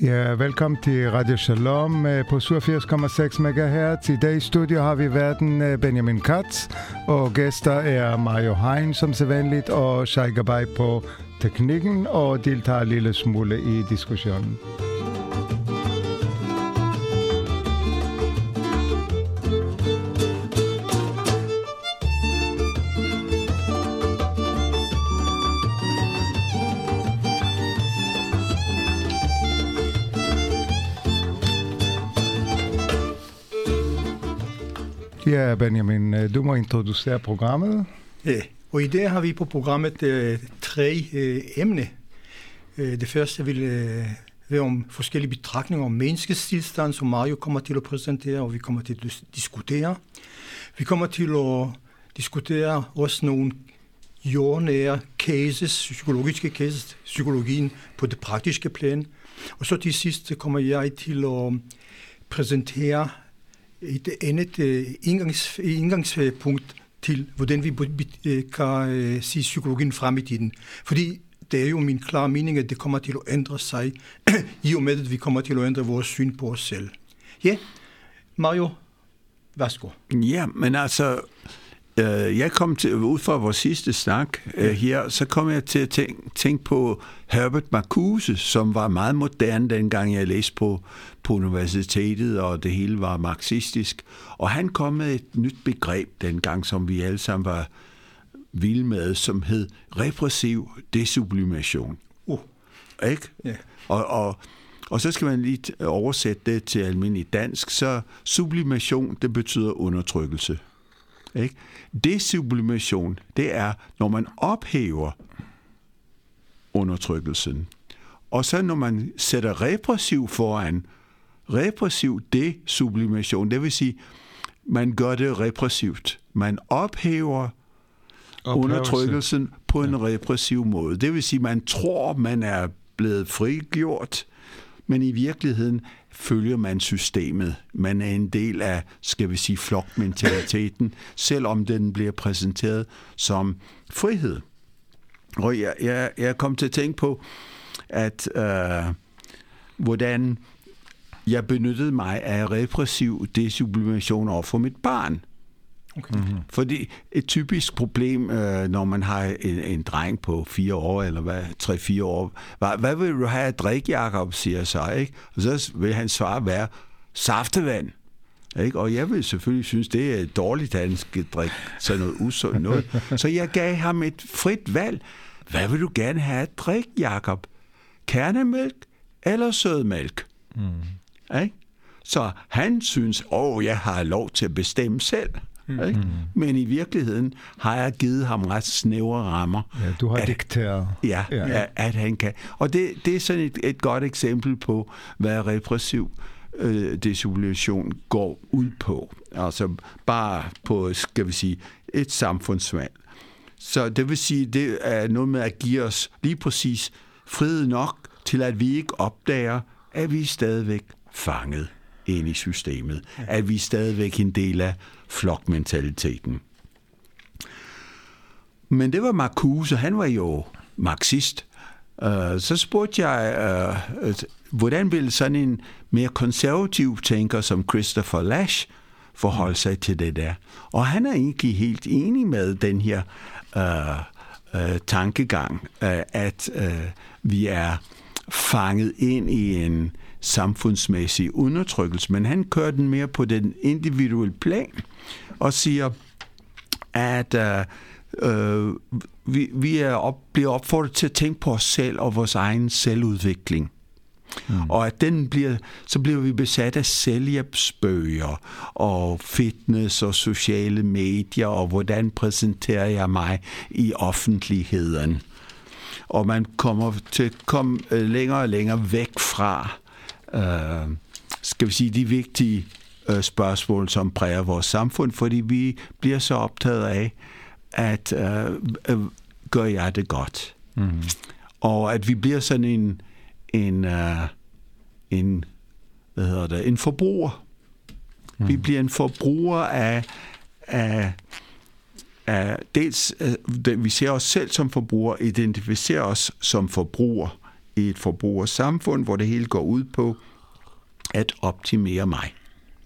Ja, velkommen til Radio Shalom på 87,6 MHz. I dag i studio har vi verden Benjamin Katz, og gæster er Mario Hein som sædvanligt, og Shai Gabay på teknikken, og deltager en lille smule i diskussionen. Ja, Benjamin, du må introducere programmet. Ja, og i dag har vi på programmet tre emner. Det første vil være om forskellige betragtninger om menneskets tilstand, som Mario kommer til at præsentere, og vi kommer til at diskutere. Vi kommer til at diskutere også nogle jordnære cases, psykologiske cases, psykologien på det praktiske plan. Og så til sidst kommer jeg til at præsentere et andet indgangspunkt til, hvordan vi kan se psykologien frem i tiden. Fordi det er jo min klare mening, at det kommer til at ændre sig, i og med at vi kommer til at ændre vores syn på os selv. Ja, Mario, værsgo. Ja, men altså, jeg kom til, ud fra vores sidste snak her, så kom jeg til at tænke på Herbert Marcuse, som var meget moderne, dengang jeg læste på universitetet, og det hele var marxistisk. Og han kom med et nyt begreb dengang, som vi alle sammen var vilde med, som hed repressiv desublimation. Ikke? Yeah. Og så skal man lige oversætte det til almindelig dansk, så sublimation, det betyder undertrykkelse. Ikke? Desublimation, det er, når man ophæver undertrykkelsen. Og så når man sætter repressiv foran, repressiv desublimation, det vil sige, man gør det repressivt. Man ophæver undertrykkelsen på en repressiv måde. Det vil sige, man tror, man er blevet frigjort, men i virkeligheden følger man systemet. Man er en del af, skal vi sige, flokmentaliteten, selvom den bliver præsenteret som frihed. Og jeg kom til at tænke på, at hvordan jeg benyttede mig af repressiv desublimation over for mit barn. Okay. Mm-hmm. Fordi et typisk problem, når man har en dreng på 4 år, eller 3-4 år, hvad vil du have at drikke, Jacob, siger så, ikke? Og så vil hans svar være saftevand. Ikke? Og jeg vil selvfølgelig synes, det er dårligt, at han skal drikke sådan noget usundt noget. Så jeg gav ham et frit valg. Hvad vil du gerne have at drikke, Jacob? Kernemælk eller sødmælk? Mm. Ikke? Så han synes, jeg har lov til at bestemme selv. Ikke? Men i virkeligheden har jeg givet ham ret snævre rammer. Ja, du har dikteret. Ja, at han kan. Og det er sådan et godt eksempel på, hvad repressiv desublimation går ud på. Altså bare på, skal vi sige, et samfundsvalg. Så det vil sige, det er noget med at give os lige præcis frihed nok til, at vi ikke opdager, at vi er stadigvæk fanget ind i systemet. At vi er stadigvæk en del af flokmentaliteten. Men det var Marcuse, han var jo marxist. Så spurgte jeg, hvordan ville sådan en mere konservativ tænker som Christopher Lasch forholde sig til det der? Og han er egentlig helt enig med den her tankegang, at vi er fanget ind i en samfundsmæssig undertrykkelse, men han kører den mere på den individuelle plan og siger, at vi bliver opfordret til at tænke på os selv og vores egen selvudvikling. Og at så bliver vi besat af selvhjælpsbøger og fitness og sociale medier, og hvordan præsenterer jeg mig i offentligheden. Og man kommer til at komme længere og længere væk fra skal vi sige, de vigtige spørgsmål, som præger vores samfund, fordi vi bliver så optaget af, at gør jeg det godt? Mm. Og at vi bliver sådan en forbruger. Mm. Vi bliver en forbruger af dels, vi ser os selv som forbruger, identificerer os som forbruger i et forbrugersamfund, hvor det hele går ud på at optimere mig.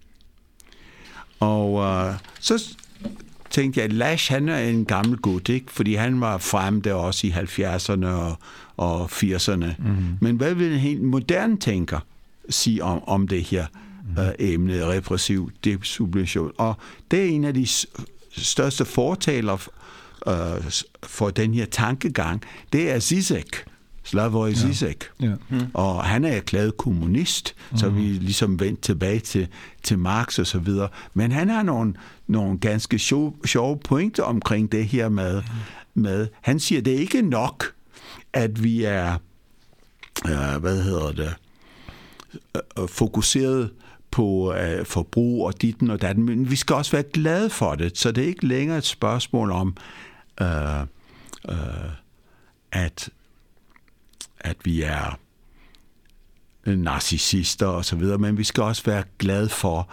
Og så tænkte jeg, at Lasch, han er en gammel gut, ikke? Fordi han var fremme der også i 70'erne og 80'erne. Men hvad vil en helt moderne tænker sige om det her emne, repressiv desublimation? Og det er en af de største fortalere for den her tankegang, det er Zizek. Slavoj Zizek. Ja. Og han er erklæret kommunist, så vi ligesom vendt tilbage til Marx og så videre. Men han har nogle ganske sjove pointer omkring det her med han siger, det er ikke nok, at vi er fokuseret på forbrug og ditten og datten, men vi skal også være glade for det, så det er ikke længere et spørgsmål om at vi er narcissister og så videre, men vi skal også være glade for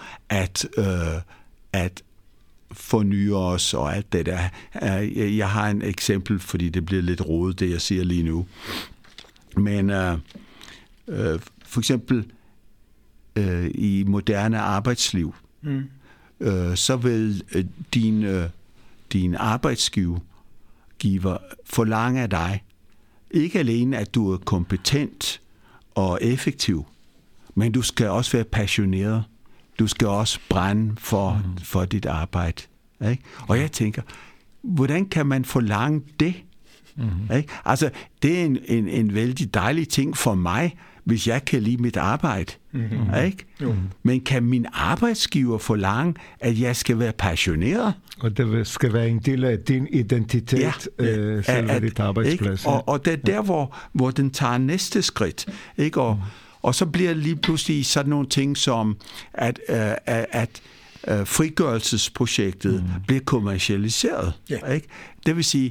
at forny os og alt det der. Jeg har en eksempel, fordi det bliver lidt rodet, det jeg siger lige nu. Men for eksempel i moderne arbejdsliv, så vil din arbejdsgiver forlange af dig, ikke alene, at du er kompetent og effektiv, men du skal også være passioneret. Du skal også brænde for dit arbejde. Ikke? Og jeg tænker, hvordan kan man forlange det? Ikke? Altså, det er en vældig dejlig ting for mig, hvis jeg kan lide mit arbejde. Ikke? Men kan min arbejdsgiver forlange, at jeg skal være passioneret? Og det skal være en del af din identitet, selve dit arbejdsplads. Og det er der, hvor den tager næste skridt. Ikke? Og så bliver lige pludselig sådan nogle ting som, at frigørelsesprojektet bliver kommercialiseret. Ikke? Det vil sige,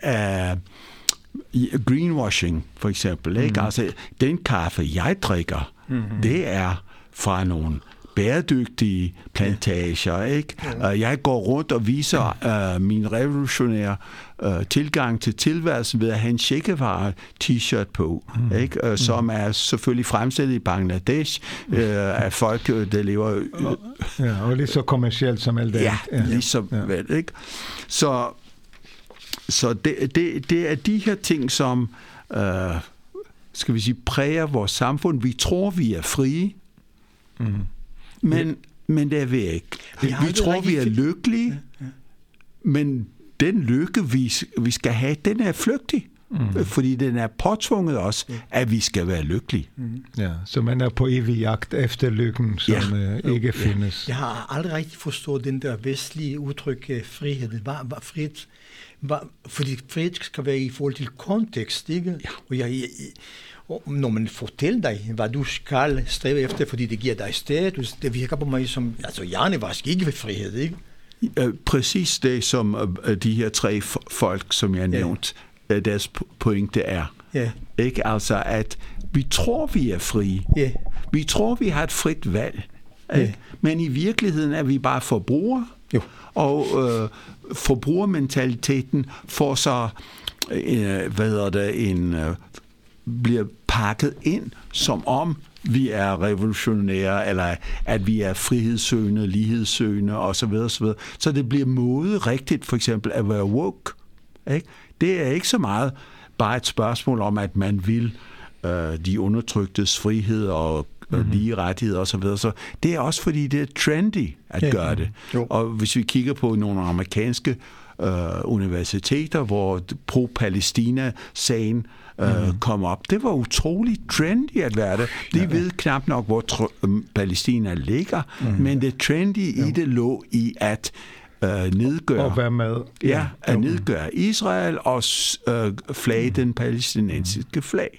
greenwashing for eksempel. Ikke? Altså, den kaffe, jeg drikker, det er fra nogle bæredygtige plantager. Ikke? Jeg går rundt og viser min revolutionære tilgang til tilværelsen ved at have en Che Guevara t-shirt på, ikke? Som er selvfølgelig fremstillet i Bangladesh af folk, der lever... og lige så kommercielt som alt det. Ja, ligesom vel, ikke? Så det er de her ting, som skal vi sige, præger vores samfund. Vi tror, vi er frie, men det er vi ikke. Vi tror, vi er lykkelige, men den lykke, vi skal have, den er flygtig. Fordi den er påtvunget os, at vi skal være lykkelige. Ja, så man er på evig jagt efter lykken, som ikke findes. Jeg har aldrig rigtig forstået den der vestlige udtryk frihed. Hvad frihed? Fordi frihed skal være i forhold til kontekst, ikke? Ja. Og når man fortæller dig, hvad du skal stræbe efter, fordi det giver dig status, det virker på mig som, altså hjernevask, ikke ved frihed, ikke? Præcis det, som de her tre folk, som jeg nævnte, deres pointe er. Ikke? Altså, at vi tror, vi er frie. Vi tror, vi har et frit valg. Men i virkeligheden er vi bare forbrugere. Og forbrugermentaliteten får så bliver pakket ind, som om vi er revolutionære, eller at vi er frihedssøgende, lighedssøgende osv. Så det bliver mode rigtigt, for eksempel at være woke. Ikke? Det er ikke så meget bare et spørgsmål om, at man vil de undertryktes frihed og lige rettigheder osv. Så det er også fordi, det er trendy at gøre det. Og hvis vi kigger på nogle amerikanske universiteter, hvor pro-Palæstina-sagen kom op, det var utroligt trendy at være det. De ved knap nok, hvor Palæstina ligger, men det trendy i det lå i at nedgøre, og være med. At nedgøre Israel og flage den palæstinensiske flag.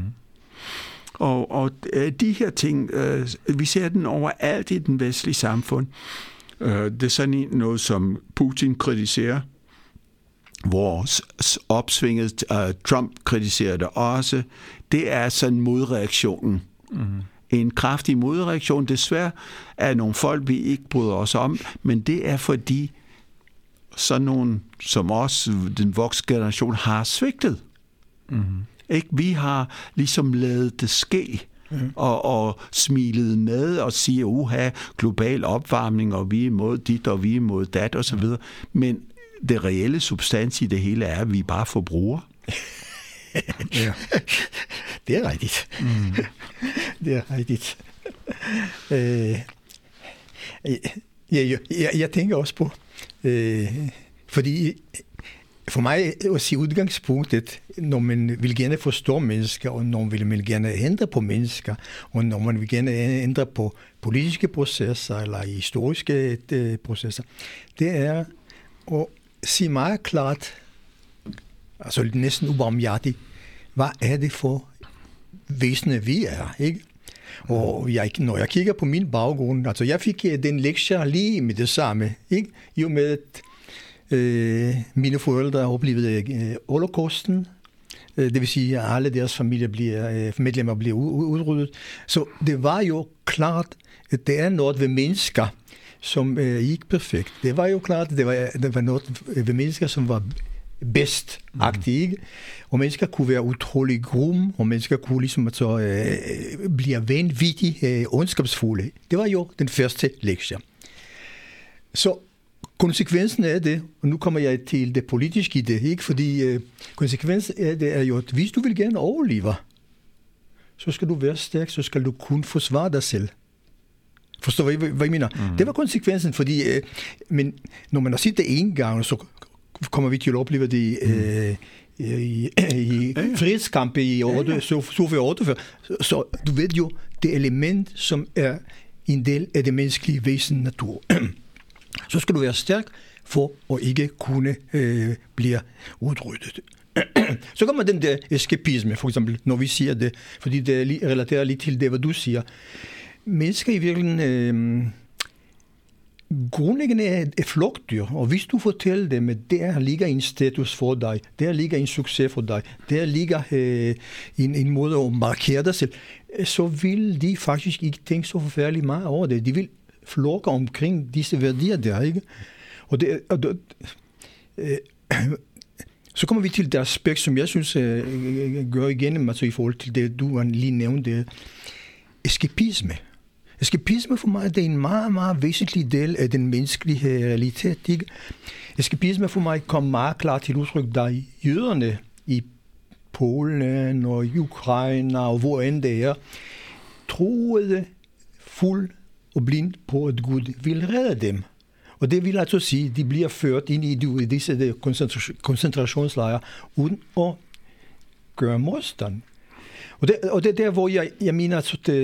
Og de her ting, vi ser den overalt i den vestlige samfund. Det er sådan noget, som Putin kritiserer, hvor opsvinget Trump kritiserer det også. Det er sådan modreaktionen. En kraftig modreaktion. Desværre er nogle folk, vi ikke bryder os om, men det er fordi sådan nogen som os, den voksne generation, har svigtet. Ikke? Vi har ligesom lavet det ske, og smilet med og siger, global opvarmning, og vi er imod dit, og vi er imod dat, og så videre. Men det reelle substans i det hele er, at vi bare forbrugere. Ja. Det er rigtigt. Det er rigtigt. Jeg tænker også på, fordi for mig også i udgangspunktet, når man vil gerne forstå mennesker, og når man vil gerne ændre på mennesker, og når man vil gerne ændre på politiske processer eller historiske processer, det er at sige meget klart, altså næsten ubarmhjertigt, hvad er det for væsener vi er, ikke? Og når jeg kigger på min baggrund, altså jeg fik den lektie lige med det samme, ikke? Jo med at mine forældre oplevede holocausten, det vil sige, at alle deres medlemmer bliver udryddet. Så det var jo klart, at det er noget ved mennesker, som ikke perfekt. Det var jo klart, at det var noget ved mennesker, som var bedst-agtige, og mennesker kunne være utrolig grumme, og mennesker kunne ligesom blive vanvittigt ondskabsfulde. Det var jo den første lektie. Så konsekvensen af det, og nu kommer jeg til det politiske i det, ikke? Fordi konsekvensen af det er jo, at hvis du vil gerne overleve, så skal du være stærk, så skal du kun forsvare dig selv. Forstår du, hvad jeg mener? Det var konsekvensen, fordi men når man har set det en gang, så kommer vi til at opleve det i fredskampe i Sofia 48. Så du ved jo, det element, som er en del af det menneskelige væsen natur. Så skal du være stærk for at ikke kunne blive udryddet. Så kommer den der eskapisme, for eksempel, når vi siger det, fordi det relaterer lidt til det, hvad du siger. Mennesker i virkeligheden grundlæggende er flugtdyr, og hvis du fortæller dem, at der ligger en status for dig, der ligger en succes for dig, der ligger en måde at markere dig selv, så vil de faktisk ikke tænke så forfærdeligt meget over det. De vil flokke omkring disse værdier der, ikke? Så kommer vi til det aspekt, som jeg synes gør igennem, altså i forhold til det, du lige nævnte, eskapisme. Eskapisme for mig, det er en meget, meget væsentlig del af den menneskelige realitet, ikke? Eskapisme for mig kom meget klart til udtryk, der jøderne i Polen og i Ukraine og hvor end det er, troede fuld og blind på, at Gud vil redde dem. Og det vil altså sige, at de bliver ført ind i disse koncentrationslejre uden at gøre modstand. Og det er der, hvor jeg mener,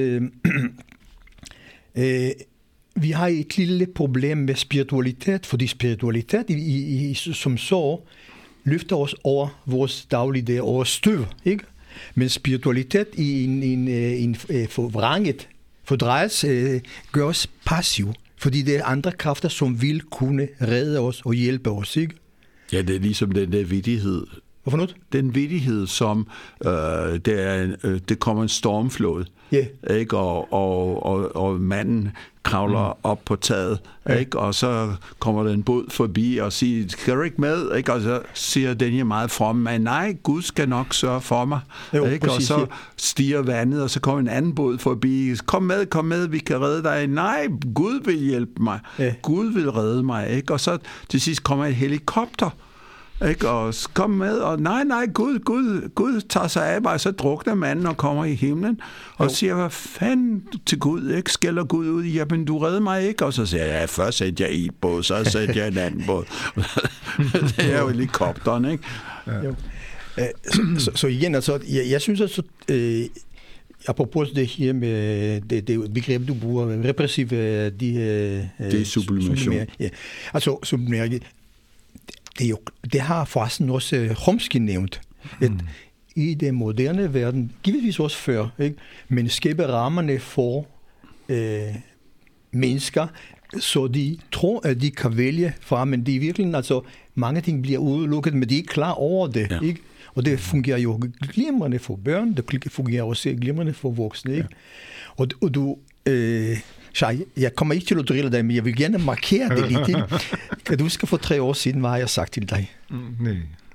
at vi har et lille problem med spiritualitet, fordi spiritualitet som så løfter os over vores dagligdag, over støv, ikke? Men spiritualitet i en forvrænget fordrejelse gør os passiv, fordi det er andre kræfter, som vil kunne redde os og hjælpe os, ikke? Ja, det er ligesom den der vittighed. Hvorfor noget? Den vittighed, som det kommer en stormflod, ikke? Og manden kravler op på taget, ikke? Og så kommer der en båd forbi og siger, skal du ikke med? Ikke? Og så siger den her meget fromme mand, nej, Gud skal nok sørge for mig. Jo, ikke? Præcis, og så stiger vandet, og så kommer en anden båd forbi, kom med, vi kan redde dig. Nej, Gud vil hjælpe mig. Ja. Gud vil redde mig. Ikke? Og så til sidst kommer et helikopter, ikke? Og kom med, og nej, Gud tager sig af mig, så drukner manden og kommer i himlen, og siger, hvad fanden til Gud, ikke? Skælder Gud ud, jamen du redder mig ikke, og så siger jeg, ja, først sætter jeg i et båd, så sætter jeg en anden båd. Det er jo helikopteren, ikke? Ja. Så igen, altså, jeg synes altså, apropos det her med det begreb, du bruger, repressiv, det er sublimation. Ja. Altså, sublimering, det har forresten også Chomsky nævnt, at i den moderne verden, givetvis også før, ikke? Men skaber rammerne for mennesker, så de tror, at de kan vælge fra, men det er virkelig, altså mange ting bliver udelukket, men de er ikke klar over det, ja. Ikke? Og det fungerer jo glimrende for børn, det fungerer også glimrende for voksne, ikke? Ja. Og du... jeg kommer ikke til at drille dig, men jeg vil gerne markere det lidt. Kan du huske for 3 år siden, hvad har jeg sagt til dig? Nej.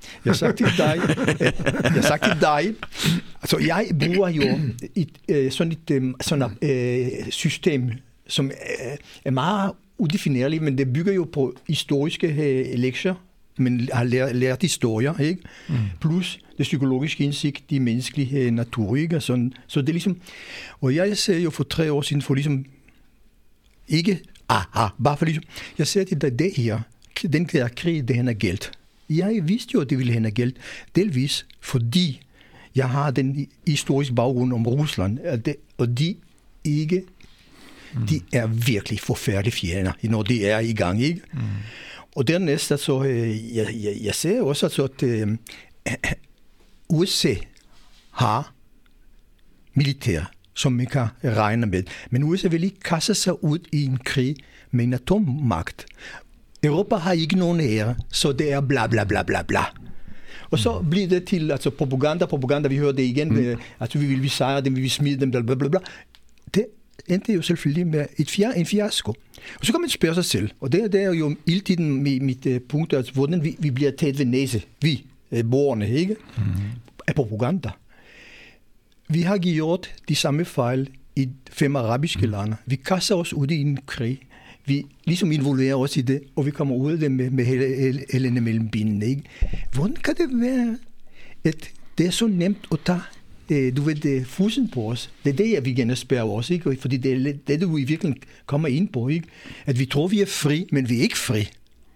Jeg sagde til dig, altså jeg bruger jo sådan et system, som er meget udefinerligt, men det bygger jo på historiske lektier, men har lært historier, ikke? Plus det psykologiske indsigt, de menneskelige natur, ikke? Så det er ligesom, og jeg ser jo for 3 år siden, for ligesom, ikke, bare for ligesom, jeg ser til dig det her, den der krig, det hen er gældt. Jeg vidste jo, at det ville hen er gældt, delvis fordi jeg har den historiske baggrund om Rusland, og de ikke, de er virkelig forfærdelige fjender, når de er i gang, ikke? Og dernæst, altså, jeg ser også, altså, at USA har militær, som man kan regne med. Men USA vil ikke kaste sig ud i en krig med en atommagt. Europa har ikke nogen ære, så det er bla bla bla bla bla. Og så bliver det til altså, propaganda, vi hører det igen, altså vi vil sejre dem, vi vil smide dem, bla bla bla bla. Det endte jo selvfølgelig med en fiasko. Og så kan man spørge sig selv, og det er jo altid mit punkt, altså, hvordan vi bliver taget ved næse, vi borgerne, ikke? Af propaganda. Vi har gjort de samme fejl i 5 arabiske lande. Vi kaster os ud i en krig. Vi ligesom involverer os i det, og vi kommer ud af det med hele mellem benene, ikke? Hvordan kan det være, at det er så nemt at tage fusen på os? Det er det, jeg vil gerne spørge os, ikke? Fordi det er det, du i virkeligheden kommer ind på, ikke? At vi tror, vi er fri, men vi er ikke fri.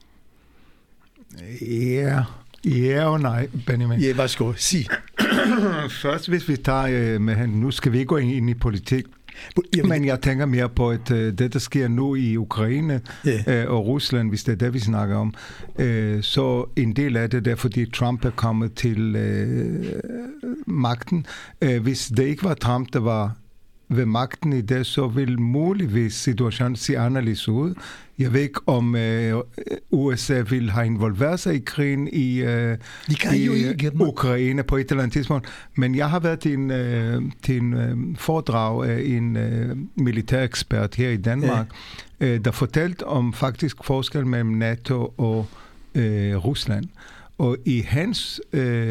Ja og nej, Benjamin. Ja, hvad skal jeg sige? Først, hvis vi tager med han, nu skal vi ikke gå ind i politik, men jeg tænker mere på, at det, der sker nu i Ukraine og Rusland, hvis det er det, vi snakker om, så en del af det er, fordi Trump er kommet til magten. Hvis det ikke var Trump, der var ved magten i det, så vil muligvis situationen se anderledes ud. Jeg ved ikke, om USA vil have involveret sig i krigen i Ukraine på et eller andet tidspunkt. Men jeg har været til en foredrag af en militærekspert her i Danmark, der fortalte om faktisk forskel mellem NATO og Rusland. Og i hans,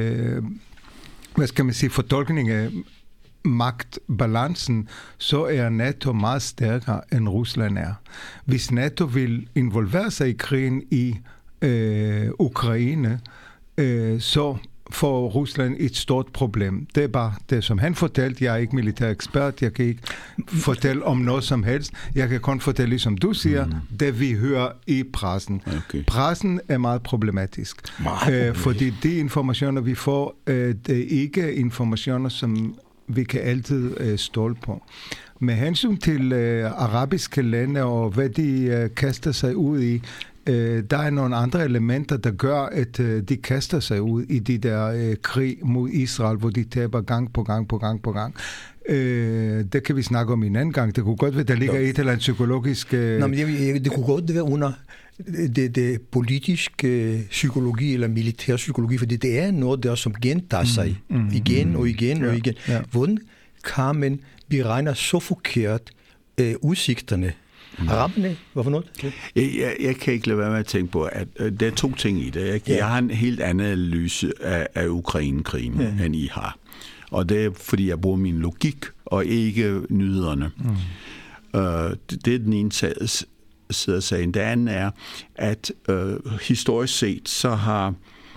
fortolkning af magtbalancen, så er NATO meget stærkere end Rusland er. Hvis NATO vil involvere sig i krigen i Ukraine, så får Rusland et stort problem. Det er bare det, som han fortalte. Jeg er ikke militær ekspert, jeg kan ikke fortælle om noget som helst. Jeg kan kun fortælle, ligesom du siger, det vi hører i pressen. Okay. Pressen er meget problematisk. Fordi de informationer, vi får, det er ikke informationer, som vi kan altid stole på. Med hensyn til arabiske lande og hvad de kaster sig ud i, der er nogle andre elementer, der gør, at de kaster sig ud i de der krig mod Israel, hvor de taber gang på gang. Det kan vi snakke om en anden gang. Det kunne godt være, der ligger et eller andet psykologisk... Nå, men det kunne godt være under det politiske psykologi eller militær psykologi, fordi det er noget der, som gentager sig igen og igen. Ja. Hvordan kan man beregne så forkert udsigterne? Araberne, hvorfor noget? Jeg kan ikke lade være med at tænke på, at der er 2 ting i det. Jeg har en helt anden analyse af Ukraine-krigen, end I har. Og det er, fordi jeg bruger min logik, og ikke nyhederne. Det er den ene side af sagen. Det andet er, at historisk set, så har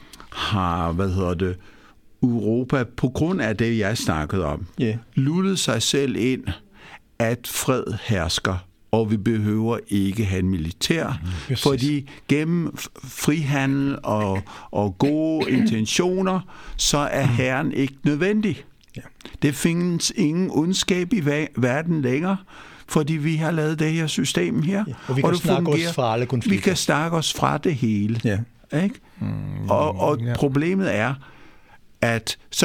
Europa, på grund af det, jeg snakkede om, lullet sig selv ind, at fred hersker, og vi behøver ikke have en militær, fordi gennem frihandel og gode intentioner, så er hæren ikke nødvendig. Ja. Det findes ingen ondskab i verden længere, fordi vi har lavet det her system her. Ja. Og vi kan snakke os fra alle konflikter. Vi kan snakke os fra det hele. Ja. Ikke? Og problemet er, at så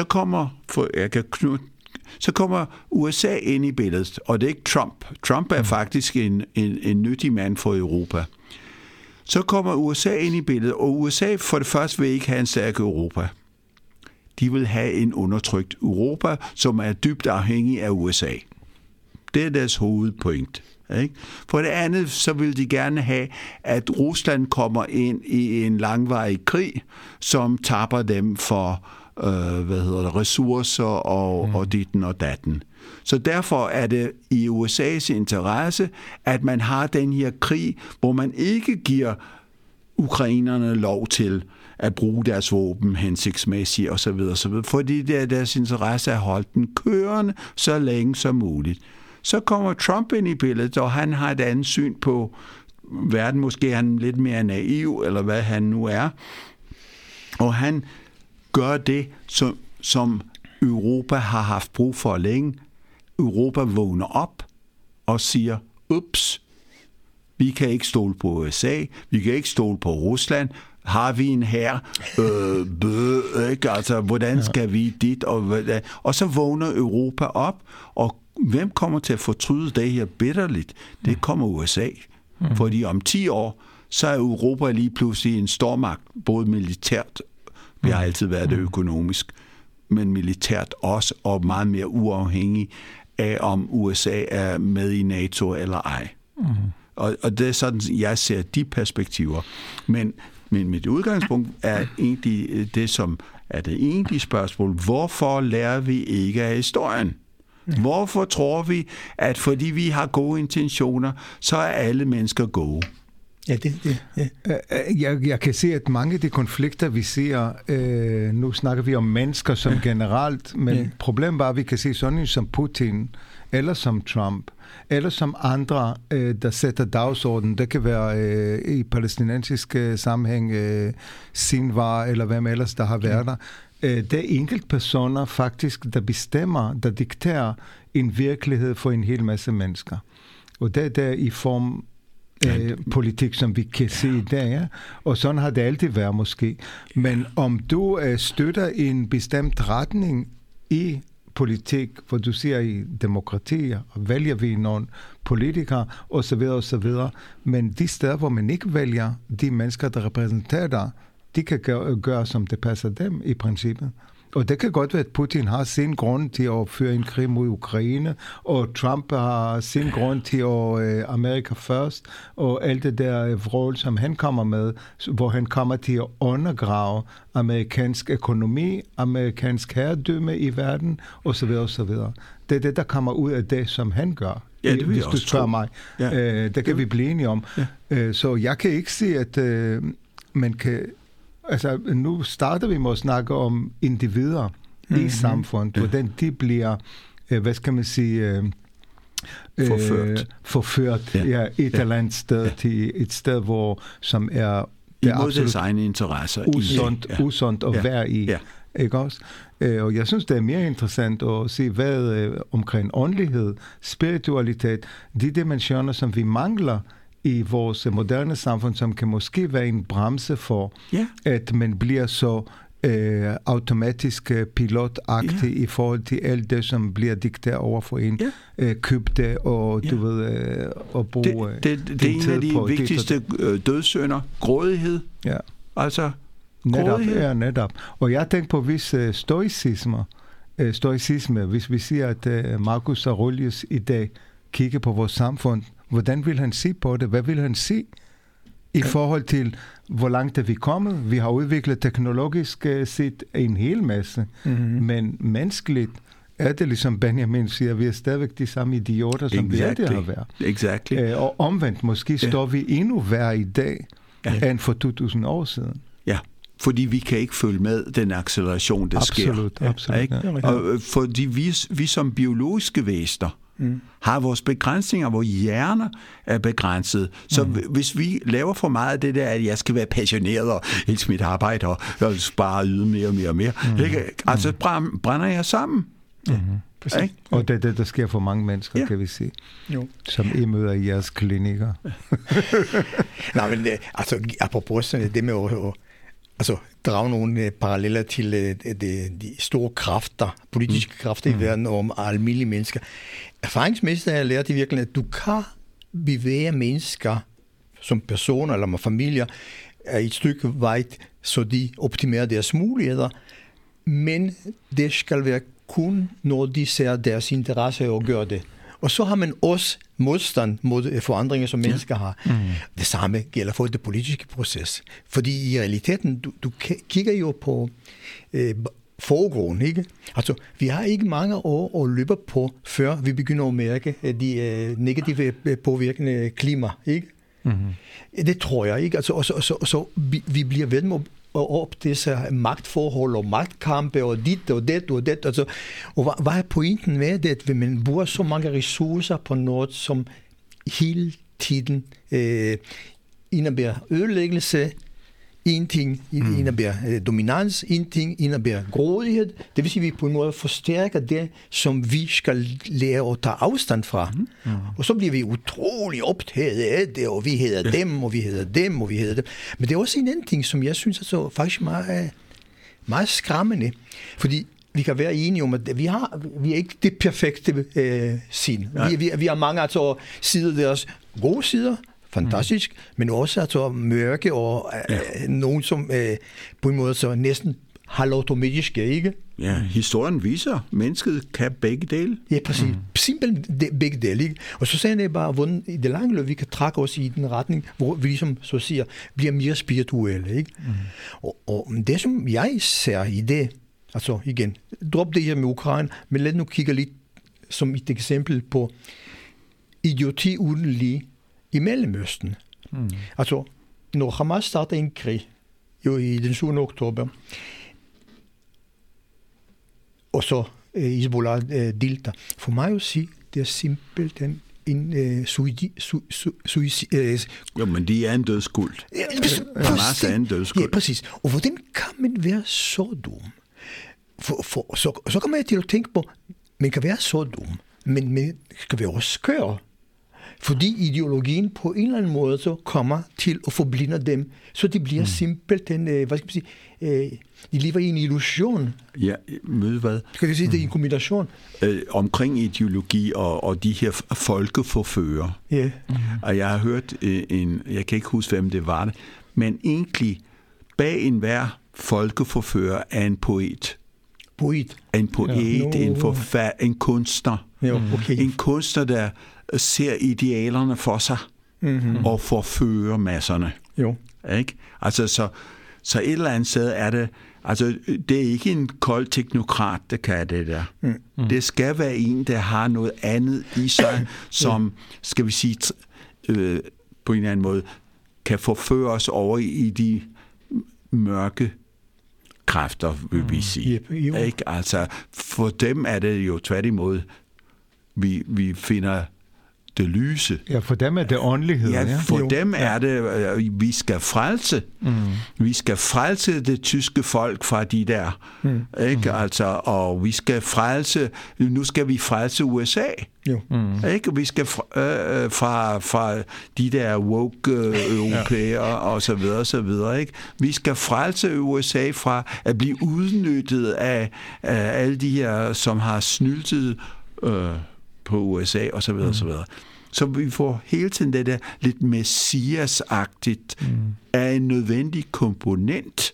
kommer USA ind i billedet, og det er ikke Trump. Trump er faktisk en nyttig mand for Europa. Så kommer USA ind i billedet, og USA for det første vil ikke have en stærk Europa. De vil have en undertrykt Europa, som er dybt afhængig af USA. Det er deres hovedpoint. Ikke? For det andet, så vil de gerne have, at Rusland kommer ind i en langvarig krig, som tapper dem for ressourcer og ditten og datten. Så derfor er det i USA's interesse, at man har den her krig, hvor man ikke giver ukrainerne lov til at bruge deres våben hensigtsmæssigt osv., fordi det er deres interesse at holde den kørende så længe som muligt. Så kommer Trump ind i billedet, og han har et andet syn på verden. Måske er han lidt mere naiv, eller hvad han nu er. Og han gør det, som Europa har haft brug for længe. Europa vågner op og siger, ups, vi kan ikke stole på USA, vi kan ikke stole på Rusland. Har vi en hær? Ikke? Altså, hvordan skal vi dit? Og så vågner Europa op, og hvem kommer til at fortryde det her bitterligt? Det kommer USA. Fordi om 10 år, så er Europa lige pludselig en stormagt, både militært, vi har altid været det økonomisk, men militært også, og meget mere uafhængig af, om USA er med i NATO eller ej. Og det er sådan, jeg ser de perspektiver. Men mit udgangspunkt er egentlig det, som er det egentlige spørgsmål. Hvorfor lærer vi ikke af historien? Hvorfor tror vi, at fordi vi har gode intentioner, så er alle mennesker gode? Ja. Jeg kan se, at mange af de konflikter, vi ser, nu snakker vi om mennesker som generelt, men problemet var, at vi kan se sådan som Putin, eller som Trump, eller som andre, der sætter dagsordenen. Det kan være i palæstinensisk sammenhæng, Sinwar, eller hvem ellers, der har været der. Det er enkelt personer faktisk, der bestemmer, der dikterer en virkelighed for en hel masse mennesker. Og det er der i form politik, som vi kan se i dag, ja? Og sådan har det altid været måske. Men om du støtter en bestemt retning i politik, hvor du siger i demokratier, og vælger vi nogle politikere, osv., men de steder, hvor man ikke vælger de mennesker, der repræsenterer dig, de kan gøre, som det passer dem i princippet. Og det kan godt være, at Putin har sin grund til at føre en krig mod Ukraine, og Trump har sin grund til at Amerika først, og alt det der vrøvl, som han kommer med, hvor han kommer til at undergrave amerikansk økonomi, amerikansk herredømme i verden, osv. Det er det, der kommer ud af det, som han gør. Ja, det hvis du spørger mig. Ja. Det kan vi blive enige om. Ja. Så jeg kan ikke se, at man kan... Altså, nu starter vi med at snakke om individer i samfundet, hvordan de bliver, hvad skal man sige, forført et eller andet sted til et sted, hvor som er det absolut egne interesser usundt at være i. Ja. Ikke også? Og jeg synes, det er mere interessant at se, hvad omkring åndelighed, spiritualitet, de dimensioner, som vi mangler i vores moderne samfund, som kan måske være en bremse for, at man bliver så automatisk pilotagtig i forhold til alt det, som bliver dikteret over for en. Køb det, og du ved, at bruge det er en af de vigtigste dødssynder. Grådighed. Ja. Altså, netop. Og jeg tænker på hvis stoicisme, hvis vi siger, at Marcus Aurelius i dag kigger på vores samfund, hvordan vil han se på det? Hvad vil han se i forhold til, hvor langt er vi kommet? Vi har udviklet teknologisk set en hel masse, men menneskeligt er det, ligesom Benjamin siger, vi er stadigvæk de samme idioter, som vi altid har været. Exactly. Og omvendt, måske står vi endnu værre i dag, end for 2000 år siden. Ja, fordi vi kan ikke følge med den acceleration, der sker. Absolut. Og fordi vi som biologiske væsener, har vores begrænsninger, hvor hjerner er begrænset. Så hvis vi laver for meget af det der, at jeg skal være passioneret og elske mit arbejde og bare yde mere og mere, altså brænder jeg sammen. Og det er det, der sker for mange mennesker, kan vi sige, som I møder i jeres klinikker. Nej, men altså, apropos det med at drage nogle paralleller til de store kræfter, politiske kræfter i verden om almindelige mennesker. Erfaringsmæssigt har jeg lært i virkeligheden, at du kan bevæge mennesker som personer eller med familier et stykke vej, så de optimerer deres muligheder, men det skal være kun, når de ser deres interesse og gør det. Og så har man også modstand mod forandringer, som mennesker har. Det samme gælder for det politiske proces. Fordi i realiteten, du kigger jo på forgrunden, ikke? Altså, vi har ikke mange år at løbe på, før vi begynder at mærke de negative påvirkende klima, ikke? Det tror jeg, ikke? Altså, så vi bliver ved med op disse magtforhold og magtkampe og dit og det og det. Altså, og hvad er pointen med det, at man bruger så mange ressourcer på noget, som hele tiden indebærer ødelæggelse, en ting indebærer dominans, en ting indebærer grådighed. Det vil sige, at vi på en måde forstærker det, som vi skal lære at tage afstand fra. Og så bliver vi utrolig optaget af det, og vi hedder dem, og vi hedder dem, og vi hedder dem. Men det er også en anden ting, som jeg synes er så faktisk meget skræmmende. Fordi vi kan være enige om, at vi er ikke det perfekte sind. Vi har mange altså sider deres gode sider, fantastisk, men også altså mørke og nogen, som på en måde så næsten halvautomatiske, ikke? Ja, historien viser, mennesket kan begge dele. Ja, præcis. Simpelthen begge dele, ikke? Og så sagde jeg bare, hvordan i det lange løb, vi kan trække os i den retning, hvor vi ligesom, så siger, bliver mere spirituelle, ikke? Og det, som jeg ser i det, altså igen, drop det her med Ukraine, men lad nu kigge lidt som et eksempel på idioti uden lige i Mellemøsten. Altså, når Hamas starter en krig, jo i den 7. oktober, og så Hezbollah deltager, for mig at sige, det er simpelthen en suicid. Jo, men de er en dødskult. Hamas er en dødskult. Ja, præcis. Og hvordan kan man være så dum? Så kan man til at tænke på, man kan være så dum, men man skal være også skør. Fordi ideologien på en eller anden måde så kommer til at forblinde dem, så de bliver simpelthen, hvad skal man sige, de lever i en illusion. Ja, med hvad? Skal vi sige, det er en kombination? Omkring ideologi og de her folkeforfører. Ja. Og jeg har hørt jeg kan ikke huske, hvem det var, men egentlig bag enhver folkeforfører er en poet. En poet, en kunstner. Ja, okay. En kunstner, der ser idealerne for sig og forfører masserne. Jo. Ikke? Altså, så et eller andet sted er det, altså, det er ikke en kold teknokrat, der kan det der. Det skal være en, der har noget andet i sig, som, skal vi sige, på en eller anden måde, kan forføre os over i de mørke kræfter, vil vi sige. Ikke? Altså, for dem er det jo tværtimod, vi finder det lyse. Ja, for dem er det åndelighed. Ja, for dem er det, vi skal frelse. Vi skal frelse det tyske folk fra de der. Ikke? Altså, og vi skal frelse, nu skal vi frelse USA. Ikke? Vi skal fra de der woke europæer og så videre, ikke? Vi skal frelse USA fra at blive udnyttet af alle de her, som har snyltet på USA og så videre, så videre. Så vi får hele tiden det der lidt messias-agtigt af en nødvendig komponent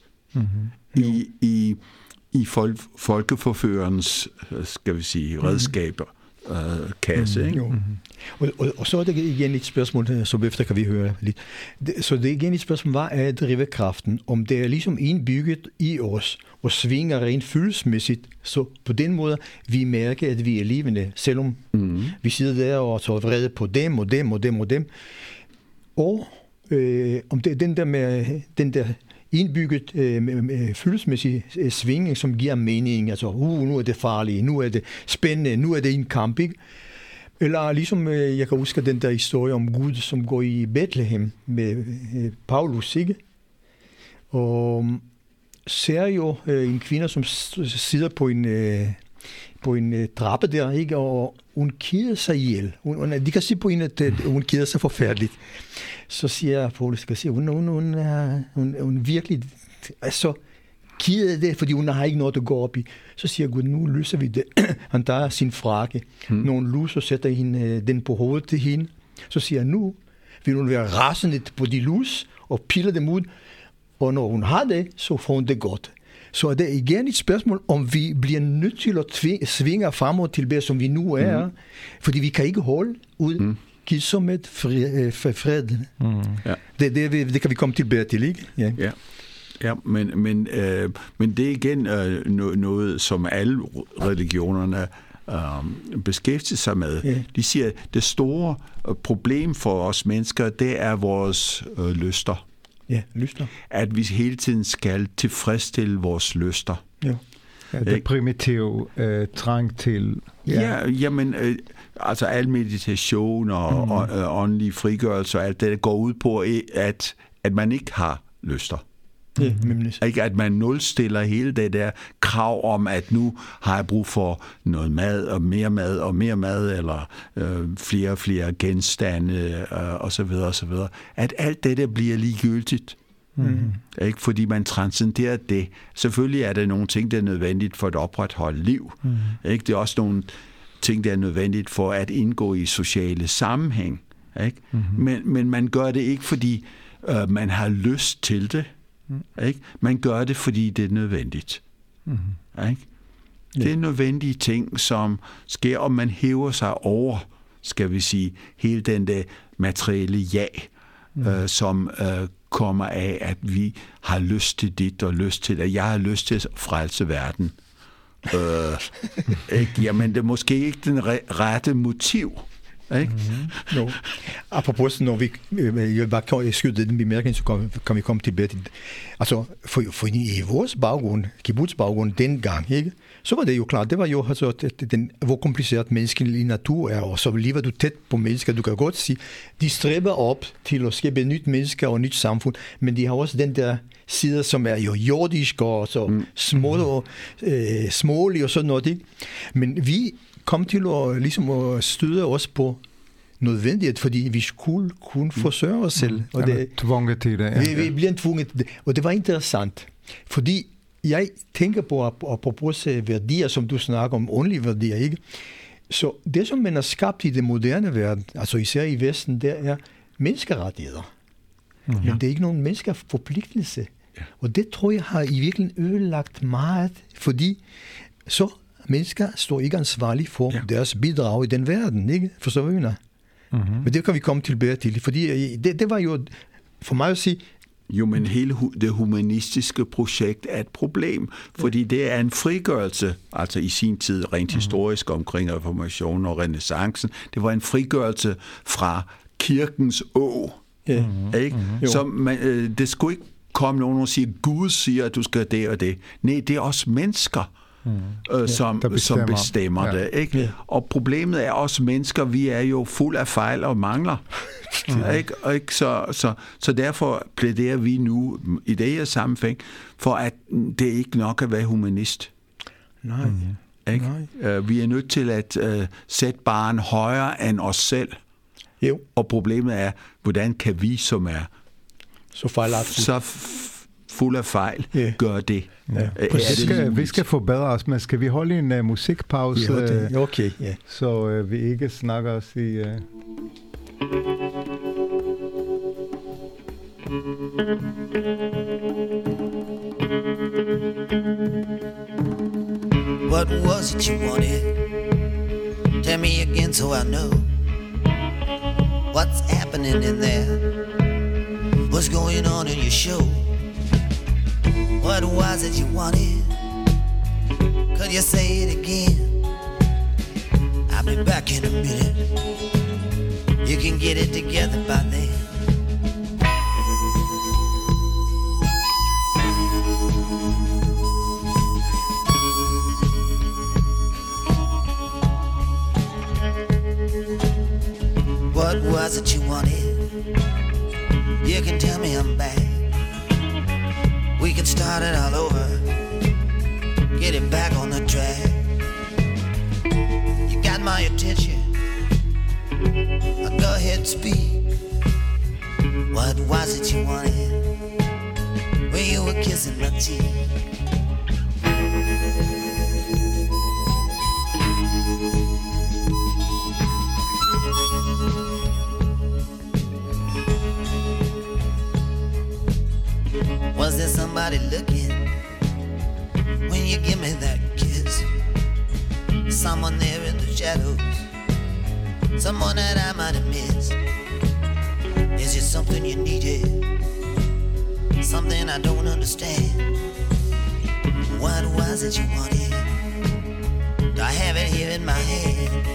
i folkeforførerens, skal vi sige, redskaber. Kasse, ikke? Og så er det igen et spørgsmål, som efter kan vi høre lidt. Så det er igen et spørgsmål, hvad er drivkraften? Om det er ligesom indbygget i os, og svinger rent følelsesmæssigt, så på den måde, vi mærker, at vi er levende, selvom vi sidder der og så vrede på dem, og dem, og dem, og dem. Og om det er den der indbygget følelsesmæssig svingning, som giver mening, altså, nu er det farligt, nu er det spændende, nu er det en kamp, ikke? Eller ligesom, jeg kan huske den der historie om Gud, som går i Bethlehem med Paulus, ikke? Og ser jo en kvinde, som sidder på en trappe der, ikke? Og hun keder sig ihjel. De kan se på hende, at hun keder sig forfærdeligt. Så siger Paulus, hun virkelig er så ked af det, fordi hun har ikke noget at gå op i. Så siger Gud, nu løser vi det. Han tager sin frakke, nogle lus og sætter den på hovedet til hende. Så siger han, nu vil hun være rasende på de lus og piller dem ud. Og når hun har det, så får hun det godt. Så er det igen et spørgsmål, om vi bliver nødt til at svinge frem og tilbage, som vi nu er, fordi vi kan ikke holde ud kidsommet fred. Ja. Det kan vi komme tilbage til, ikke? Ja, men det er igen noget, som alle religionerne beskæftiger sig med. Yeah. De siger, at det store problem for os mennesker, det er vores lyster. Ja, lyster. At vi hele tiden skal tilfredsstille vores lyster. Ja, det primitive trang til... Jamen, altså al meditation og åndelig frigørelse og alt det går ud på, at man ikke har lyster. Ikke at man nulstiller hele det der krav om, at nu har jeg brug for noget mad og mere mad, eller flere og flere genstande og så videre og så videre. At alt det der bliver ligegyldigt. Ikke? Fordi man transcenderer det. Selvfølgelig er der nogle ting, der er nødvendigt for at opretholde liv. Ikke? Det er også nogle ting, der er nødvendigt for at indgå i sociale sammenhæng. Ikke? Men man gør det ikke, fordi man har lyst til det. Ikke? Man gør det, fordi det er nødvendigt. Ikke? Det er nødvendige ting, som sker, om man hæver sig over, skal vi sige, hele den der materielle som kommer af, at vi har lyst til dit og lyst til det. Jeg har lyst til at frelse verden. Ikke? Jamen, det er måske ikke den rette motiv. Ikke? No. Apropos, når jeg bare skyder den bemærkning, så kan vi komme tilbage til det. Altså, for i vores baggrund, kibbutz-baggrund dengang, ikke? Så var det jo klart, det var jo altså, hvor kompliceret menneskelig natur er, og så lever du tæt på mennesker. Du kan godt sige, de stræber op til at skabe nyt mennesker og nyt samfund, men de har også den der side, som er jo jordisk og så smålig og sådan noget, ikke? Men vi kom til at, ligesom at støde os på nødvendighed, fordi vi skulle kunne forsørge os selv. Og det tvunget til det. Vi bliver tvunget til det. Og det var interessant, fordi jeg tænker på apropos værdier, som du snakker om, åndelige værdier, ikke? Så det, som man har skabt i det moderne verden, altså især i Vesten, det er menneskerettigheder. Men det er ikke nogen menneskeforpligtelse. Ja. Og det tror jeg har i virkeligheden ødelagt meget, fordi så mennesker står ikke ansvarlige for deres bidrag i den verden, ikke? Forstår vi mig? Men det kan vi komme tilbage til, fordi det var jo, for mig at sige... Jo, men hele det humanistiske projekt er et problem, fordi det er en frigørelse, altså i sin tid rent historisk omkring reformationen og renæssancen, det var en frigørelse fra kirkens ikke? Så det skulle ikke komme nogen og sige, Gud siger, at du skal det og det. Nej, det er også mennesker, som bestemmer det. Ikke? Ja. Og problemet er også mennesker, vi er jo fuld af fejl og mangler. Ikke? Så derfor plæderer vi nu i det her sammenhæng, for at det ikke nok at være humanist. Nej. Ikke? Vi er nødt til at sætte barren højere end os selv. Jo. Og problemet er, hvordan kan vi, som er så fuld af fejl, gøre det? Ja. Vi skal forbedre os, men skal vi holde en musikpause, okay. så vi ikke snakker os i... What was it you wanted? Tell me again so I know what's happening in there. What's going on in your show? What was it you wanted? Could you say it again? I'll be back in a minute. You can get it together by then. What was it you wanted? You can tell me I'm back. We can start it all over. Get it back on the track. You got my attention. Go ahead, speak. What was it you wanted? When you were kissing my teeth. Was there somebody looking when you give me that kiss. Someone there in the shadows, someone that I might have missed. Is it something you needed? Something I don't understand. What was it you wanted? I have it here in my hand.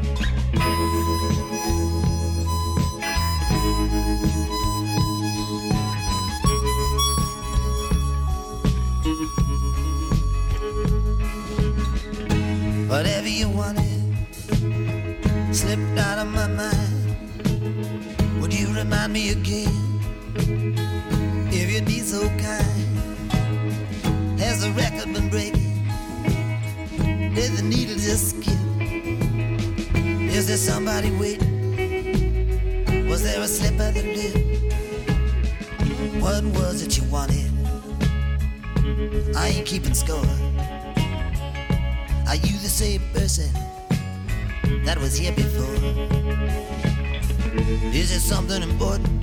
Whatever you wanted slipped out of my mind. Would you remind me again, if you'd be so kind? Has the record been breaking? Did the needle just skip? Is there somebody waiting? Was there a slip of the lip? What was it you wanted? I ain't keeping score. Are you the same person that was here before? Is it something important?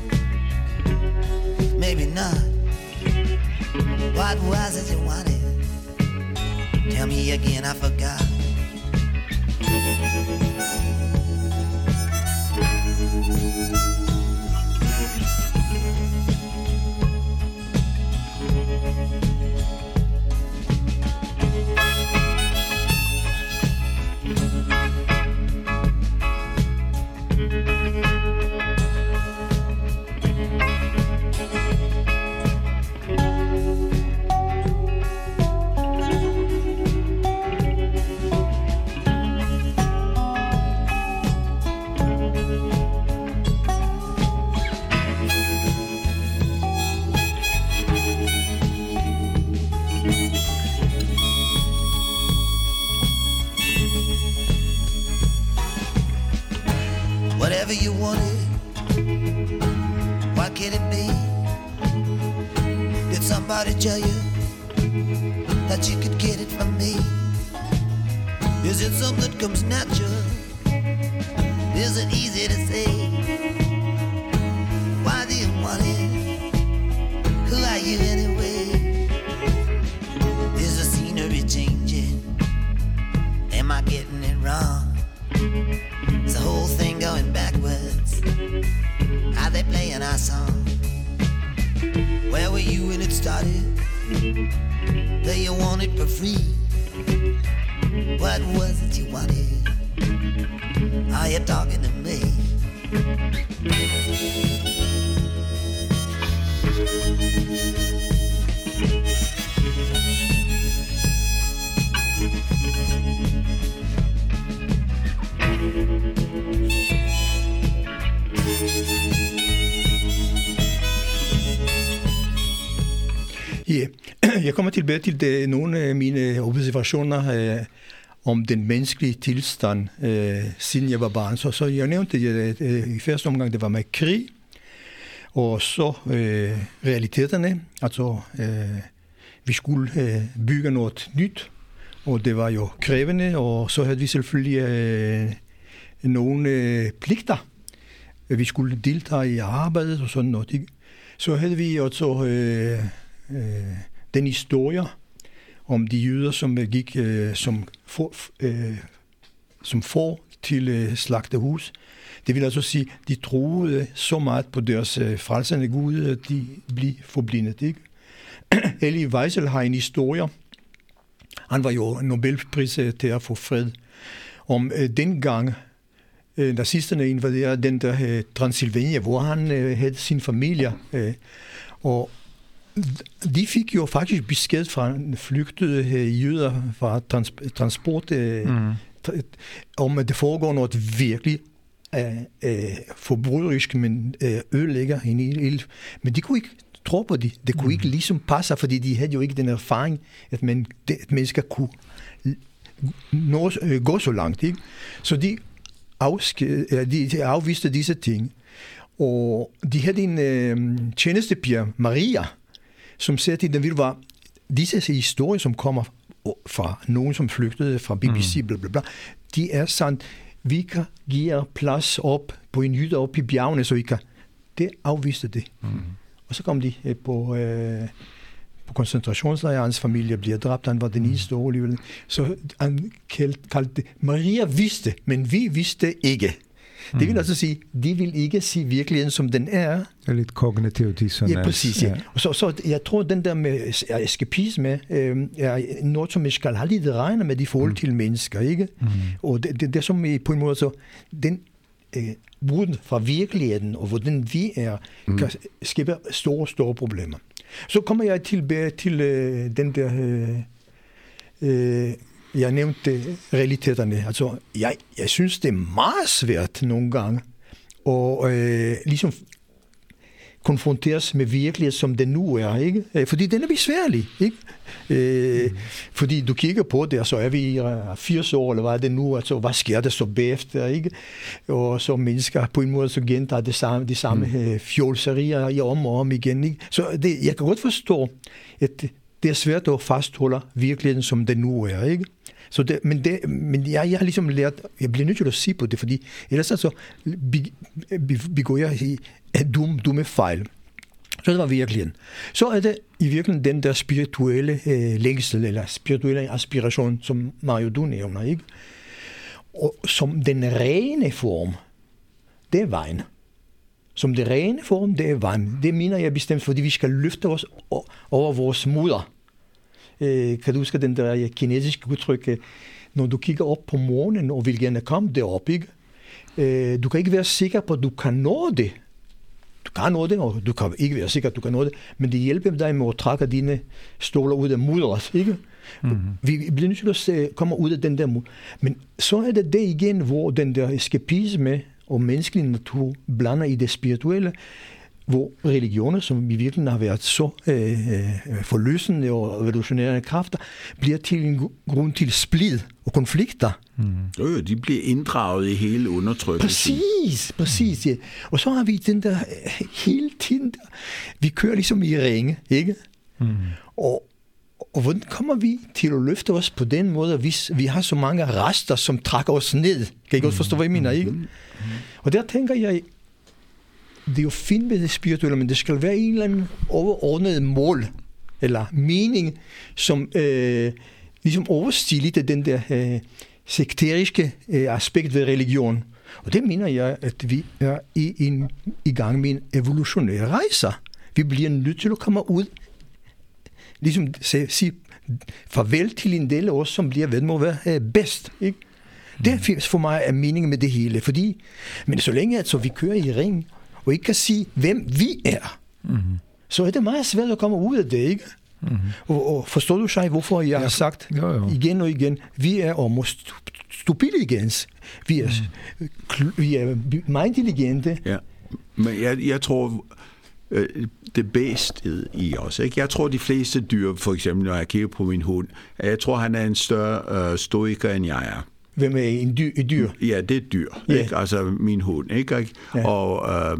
Maybe not. What was it you wanted? Tell me again, I forgot. Whatever you wanted, what can it be? Did somebody tell you that you could get it from me? Is it something that comes natural? Is it easy to say? Why do you want it? Who are you anyway? Is the scenery changing? Am I getting it wrong? Is the whole thing going backwards? Are they playing our song? Where were you when it started? Do you want it for free? What was it you wanted? Are you talking to me? Ja, jeg kommer tilbage til nogle af mine observationer om den menneskelige tilstand, siden jeg var barn. Så jeg nævnte i første omgang, det var med krig, og så realiteterne. Altså, vi skulle bygge noget nyt, og det var jo krævende, og så havde vi selvfølgelig nogle pligter. Vi skulle deltage i arbejdet og sådan noget. Så havde vi også den historie om de jøder, som gik som får til slagterhus. Det vil altså sige, de troede så meget på deres frelsende Gud, at de blev forblindet. Ikke? Elie Wiesel har en historie. Han var jo Nobelpris til at få fred. Om dengang nazisterne invaderede den der Transylvania, hvor han havde sin familie. Og de fik jo faktisk besked fra flygtede jøder fra transport, om at det foregår noget virkelig forbryderisk, men ødelægger en ild. Men de kunne ikke tro på det. Det kunne ikke ligesom passe, fordi de havde jo ikke den erfaring, at mennesker kunne gå så langt. Ikke? Så de afviste disse ting. Og de havde en tjenestepige, Maria, som sagde til dem, var disse historier, som kommer fra nogen, som flygtede fra BBC, bla bla bla, de er sandt. Vi kan give plads op på en hytte op i bjergene, så vi kan. Det afviste det. Og så kom de på på koncentrationslejre, hans familie bliver dræbt, han var den eneste overlevende. Så han kaldte det, Maria vidste, men vi vidste ikke. Det vil altså sige, de vil ikke sige virkeligheden, som den er. Det er lidt kognitiv dissonans. Ja, præcis. Ja. Og så jeg tror, den der med eskapisme er noget, som jeg skal have lidt regner med de forhold til mennesker, ikke? Og det er som på en måde, så den bruden fra virkeligheden, og hvordan vi er, kan skabe store problemer. Så kommer jeg tilbage til den der... jeg nævnte realiteterne. Altså, jeg synes, det er meget svært nogle gange at ligesom konfronteres med virkeligheden, som den nu er, ikke? Fordi den er besværlig, ikke? Fordi du kigger på det, og så er vi 80 år, eller hvad er det nu, altså, hvad sker der så bagefter, ikke? Og så mennesker på en måde så gentager de samme fjolserier i om og om igen, ikke? Så jeg kan godt forstå, at det er svært at fastholde virkeligheden, som den nu er, ikke? Så men jeg har ligesom lært, jeg bliver nødt til at sige på det, fordi ellers altså begår jeg dumme fejl. Så det var virkeligheden. Så er det i virkeligheden den der spirituelle længsel, eller spirituelle aspiration, som Mario, du nævner, ikke? Og som den rene form, det er vejen. Som den rene form, det er vejen. Det mener jeg bestemt, fordi vi skal løfte os over vores moder. Kan du huske den der kinesiske udtryk, når du kigger op på månen og vil gerne komme derop, ikke? Du kan ikke være sikker på, at du kan nå det. Du kan nå det, og du kan ikke være sikker, at du kan nå det, men det hjælper dig med at trække dine ståler ud af mudderet, ikke? Vi bliver nødt til at komme ud af den der mudder. Men så er det igen, hvor den der eskapisme og menneskelig natur blander i det spirituelle, hvor religioner, som i virkeligheden har været så forløsende og revolutionerende kræfter, bliver til en grund til splid og konflikter. Jo, de bliver inddraget i hele undertrykkelsen. Præcis, ja. Og så har vi den der hele tiden, vi kører ligesom i ringe, ikke? Og hvordan kommer vi til at løfte os på den måde, hvis vi har så mange rester, som trækker os ned? Kan I godt forstå, hvad jeg mener, ikke? Og der tænker jeg, det er jo fint med det spirituelle, men det skal være en eller anden overordnet mål, eller mening, som ligesom overstiger til den der sekteriske aspekt ved religion. Og det mener jeg, at vi er i gang med en evolutionær rejse. Vi bliver nødt til at komme ud, ligesom sige farvel til en del af os, som bliver ved med at være bedst, ikke? Det for mig er meningen med det hele, fordi, men så længe at så vi kører i ring, og ikke kan sige, hvem vi er, så er det meget svært at komme ud af det, ikke? Og forstår du, Shai, hvorfor jeg har sagt igen og igen, vi er almost stupiligans. Vi er meget intelligente. Ja, men jeg tror, det bedste i os, ikke? Jeg tror, de fleste dyr, for eksempel, når jeg kigger på min hund, jeg tror, han er en større stoiker, end jeg er. Hvem er et dyr? Ja, det er et dyr, ikke? Altså min hund, ikke? Ja. Og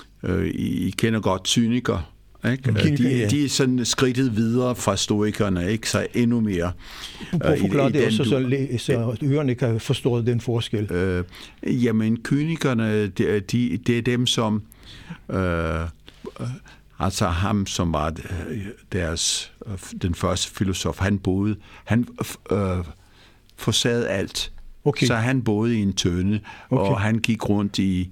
I kender godt cynikere, ikke? De er sådan skridtet videre fra stoikerne, ikke? Så endnu mere. Hvorfor forklare det også, så ørerne kan forstå den forskel? Jamen, kynikerne, det er dem, som... altså ham, som var den første filosof, han forsagde alt. Okay. Så han boede i en tønde, og han gik rundt i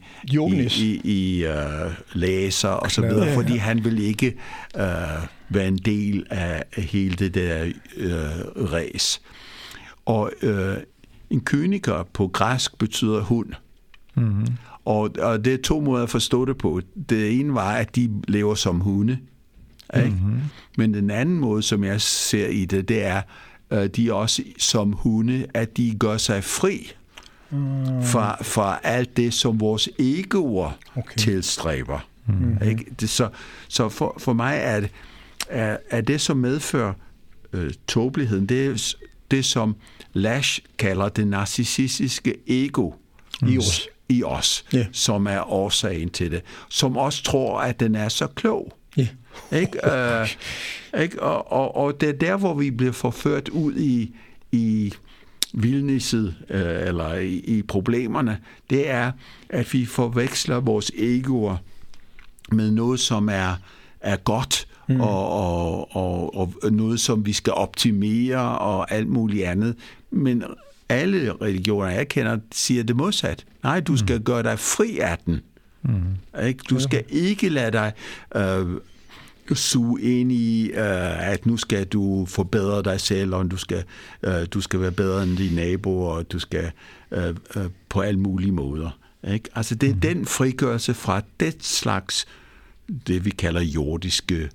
laser og så videre, fordi han ville ikke være en del af hele det der ræs. Og en kyniker på græsk betyder hund. Og det er 2 måder at forstå det på. Det ene var, at de lever som hunde. Ikke? Men den anden måde, som jeg ser i det, det er, de også som hunde, at de gør sig fri fra alt det, som vores egoer tilstræber. Ikke? Så for mig er det, som medfører tåbeligheden, det som Lasch kalder det narcissistiske ego i os, som er årsagen til det. Som også tror, at den er så klog. Ikke? Ikke? Og det er der, hvor vi bliver forført ud i vildnisset, eller i problemerne. Det er, at vi forveksler vores egoer med noget, som er godt og noget, som vi skal optimere og alt muligt andet. Men alle religioner, jeg kender, siger det modsat. Nej, du skal gøre dig fri af den. Ikke? Du skal ikke lade dig suge ind i, at nu skal du forbedre dig selv, og du skal være bedre end dine naboer, og du skal på alle mulige måder. Ikke? Altså det er den frigørelse fra det slags, det vi kalder jordiske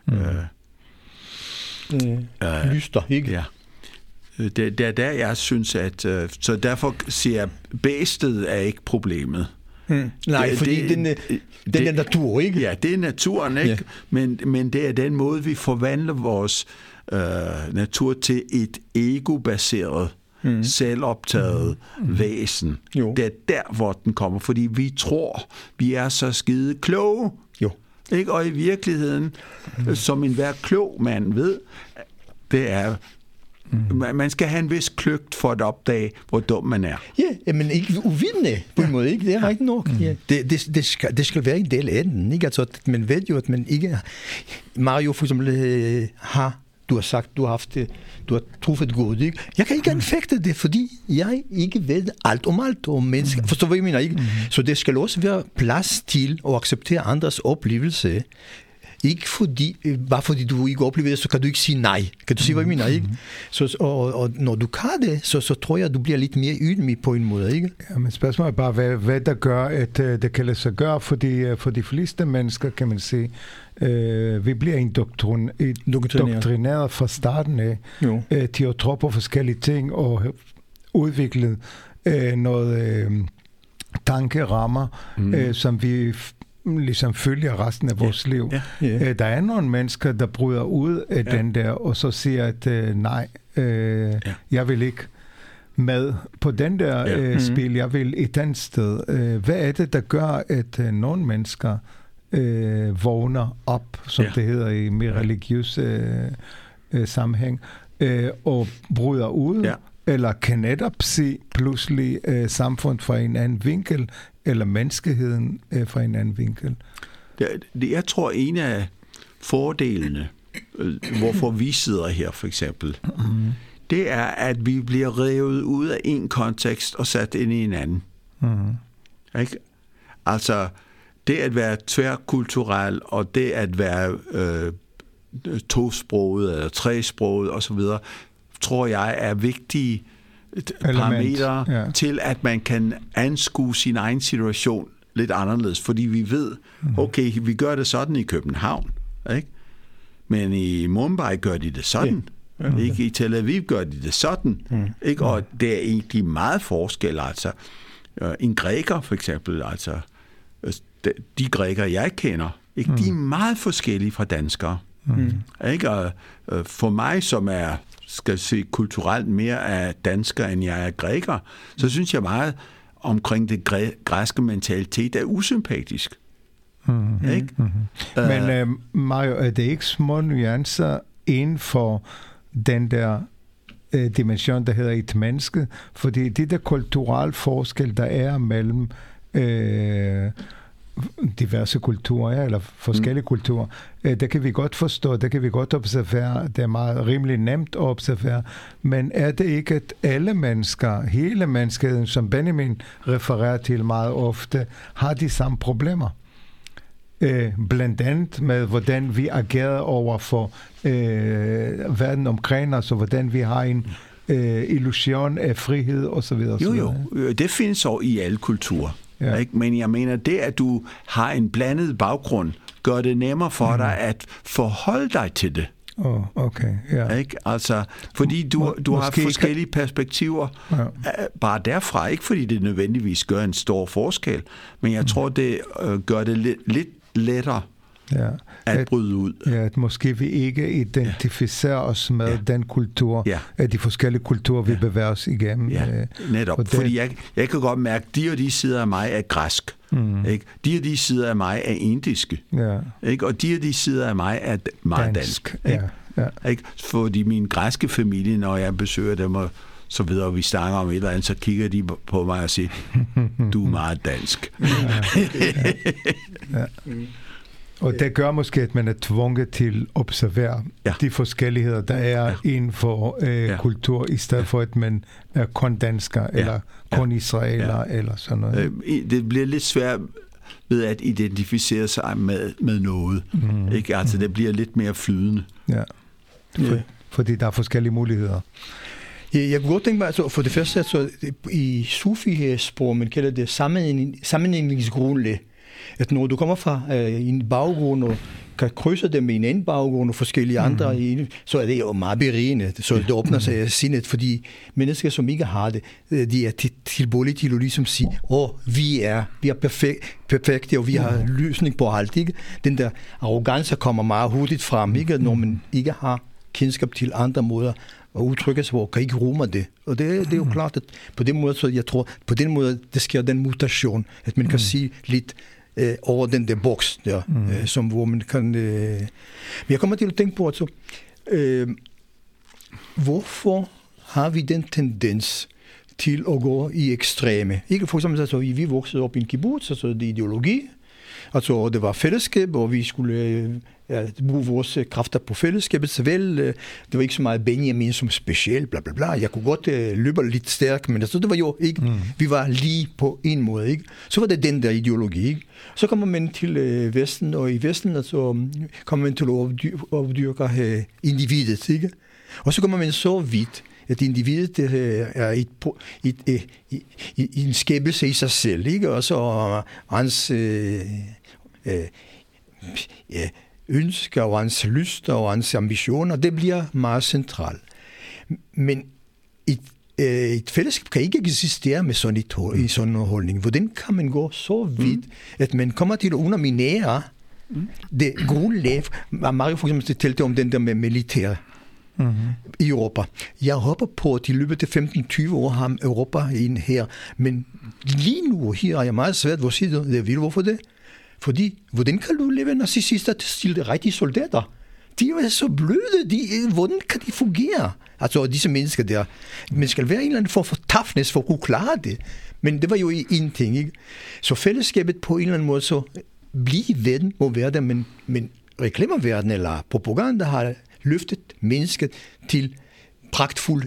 lyster, ikke? Ja. Det er der, jeg synes, at så derfor siger jeg, bæstet er ikke problemet. Nej, fordi den er natur, ikke? Ja, det er naturen, ikke? Ja. Men det er den måde, vi forvandler vores natur til et ego-baseret, selvoptaget væsen. Jo. Det er der, hvor den kommer, fordi vi tror, vi er så skide kloge. Jo. Ikke? Og i virkeligheden, som enhver klog mand ved, det er... Man skal have en vis kløgt for at opdage, hvor dum man er. Ja, men ikke uvidende på en måde, ikke? Det er rigtigt nok. Ja. Det skal være en del af den, ikke? Altså, man ved jo, at man ikke... Mario for eksempel du har sagt, du har truffet godt, ikke? Jeg kan ikke anfægte det, fordi jeg ikke ved alt om mennesker. Forstår hvad jeg mener, ikke? Så det skal også være plads til at acceptere andres oplevelse. Ikke bare fordi du ikke oplever det, så kan du ikke sige nej. Kan du sige, hvad jeg mener, ikke? Så, og når du kan det, så tror jeg, at du bliver lidt mere ydmyg på en måde, ikke? Ja, men spørgsmålet er bare, hvad der gør, at det kan lade sig gøre, for de fleste mennesker, kan man sige. Vi bliver indoktrineret fra starten af til at tro på forskellige ting og udviklet noget tankerammer, som vi ligesom følger resten af vores liv. Der er nogle mennesker, der bryder ud af den der, og så siger, at nej, jeg vil ikke med på den der spil, jeg vil et andet sted. Hvad er det, der gør, at nogle mennesker vågner op, som det hedder i mere religiøs sammenhæng, og bryder ud, eller kan netop se pludselig samfund fra en anden vinkel, eller menneskeheden fra en anden vinkel? Jeg tror, en af fordelene, hvorfor vi sidder her for eksempel, det er, at vi bliver revet ud af en kontekst og sat ind i en anden. Ikke? Altså, det at være tværkulturel, og det at være tosproget eller tresproget osv., tror jeg er vigtige parametre til, at man kan anskue sin egen situation lidt anderledes, fordi vi ved, okay, vi gør det sådan i København, ikke? Men i Mumbai gør de det sådan, ikke? I Tel Aviv gør de det sådan, ikke? Og det er egentlig meget forskel, altså en græker for eksempel, altså de grækere, jeg kender, ikke? De er meget forskellige fra danskere, ikke? Og for mig, som er skal se kulturelt mere af dansker, end jeg er græker, så synes jeg meget omkring det græske mentalitet er usympatisk. Ikke? Men Mario, er det ikke små nuancer inden for den der dimension, der hedder et menneske? Fordi det der kulturelle forskel, der er mellem diverse kulturer, eller forskellige kulturer, det kan vi godt forstå, det kan vi godt observere, det er meget rimelig nemt at observere, men er det ikke, at alle mennesker, hele menneskeheden, som Benjamin refererer til meget ofte, har de samme problemer? Blandt andet med, hvordan vi agerer over for verden omkring os, og hvordan vi har en illusion af frihed, osv. Jo, det findes også i alle kulturer. Ja. Ikke? Men jeg mener, det at du har en blandet baggrund, gør det nemmere for dig at forholde dig til det. Okay. Yeah. Ikke? Altså, fordi du har forskellige perspektiver bare derfra. Ikke fordi det nødvendigvis gør en stor forskel, men jeg tror, det gør det lidt lettere at bryde ud. Ja, at måske vi ikke identificerer os med den kultur, af de forskellige kulturer, vi bevæger os igennem. Ja, netop. Fordi jeg kan godt mærke, at de og de sider af mig er græsk. Ikke? De og de sider af mig er indiske. Ikke? Og de og de sider af mig er meget dansk. Ikke? Ikke? Fordi min græske familie, når jeg besøger dem og så videre, og vi snakker om et eller andet, så kigger de på mig og siger, du er meget dansk. Og det gør måske, at man er tvunget til at observere de forskelligheder, der er inden for kultur, i stedet for, at man er kun dansker, eller kun israeler, eller sådan noget. Det bliver lidt svært ved at identificere sig med noget. Ikke? Altså, det bliver lidt mere flydende. Ja. Fordi der er forskellige muligheder. Jeg kunne godt tænke mig, altså, for det første, altså, i sufi-sprog, man kalder det sammenligningsgrundlag, at når du kommer fra en baggrund og kan krydse det med en anden baggrund og forskellige andre, så er det jo meget berigende. Så det åbner sig sindet, fordi mennesker, som ikke har det, de er tilbøjelige til at ligesom sige, vi er perfekte, og vi har løsning på alt. Ikke? Den der arrogance kommer meget hurtigt frem, ikke? Når man ikke har kendskab til andre måder og udtrykke sig, hvor kan ikke rumme det. Og det er jo klart, at på den måde, så jeg tror, på den måde, det sker den mutation, at man kan sige lidt over den der boks der, som hvor man kan... Men jeg kommer til at tænke på, altså, hvorfor har vi den tendens til at gå i ekstreme? Ikke for eksempel, altså, vi voksede op i en kibbutz, altså det ideologi, altså det var fællesskab, og vi skulle bruge vores kræfter på fællesskabet, så vel, det var ikke så meget Benjamin som specielt, bla bla bla. Jeg kunne godt løbe lidt stærkt, men altså, det var jo ikke, vi var lige på en måde, ikke? Så var det den der ideologi, ikke? Så kommer man til Vesten, og i Vesten, altså, kommer man til at opdyrke individet, ikke? Og så kommer man så vidt, at individet er en skabelse i sig selv, ikke? Og så hans ønsker og hans lyster og hans ambitioner, det bliver meget centralt. Men et fællesskab kan ikke eksistere med sådan en holdning. Hvordan kan man gå så vidt, at man kommer til at underminere det grundlag? Mario for eksempel talte om den der med militær i Europa. Jeg håber på, at i løbet af 15-20 år har Europa en her. Men lige nu her er jeg meget svært ved at sige det. Hvorfor det? Fordi, hvordan kan du leve narcissister til de rigtige soldater? De er jo så bløde. Hvordan kan de fungere? Altså, disse mennesker der. Man skal være en eller anden form for toughness for at kunne klare det. Men det var jo en ting, ikke? Så fællesskabet på en eller anden måde så blive verden må være der, men reklamerverden eller propaganda har løftet mennesket til pragtfuld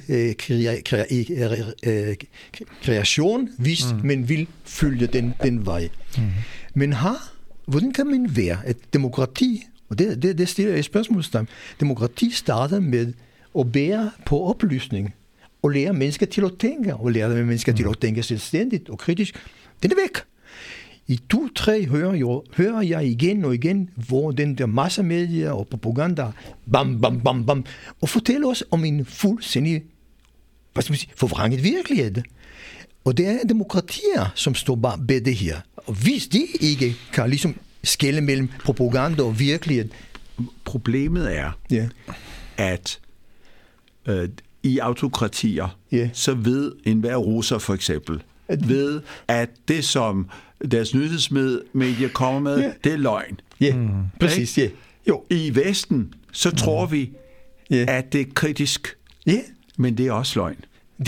kreation, hvis man vil følge den vej. Men hvordan kan man være et demokrati? Og det stiller jeg et spørgsmålstegn. Demokrati starter med at bære på oplysning, og lære mennesker til at tænke, og lære mennesker til at tænke selvstændigt og kritisk. Den er væk. I 2-3 hører jeg igen og igen, hvor den der massemedier og propaganda bam, bam, bam, bam, og fortæller os om en fuldstændig forvrænget virkelighed. Og det er demokratier, som står bag det her. Og hvis de ikke kan ligesom skelne mellem propaganda og virkelighed. Problemet er, at i autokratier, så ved enhver russer for eksempel, ved at det som deres nyhedsmedier kommer med, det er løgn. Præcis, Jo. I Vesten, så tror vi, at det er kritisk, men det er også løgn.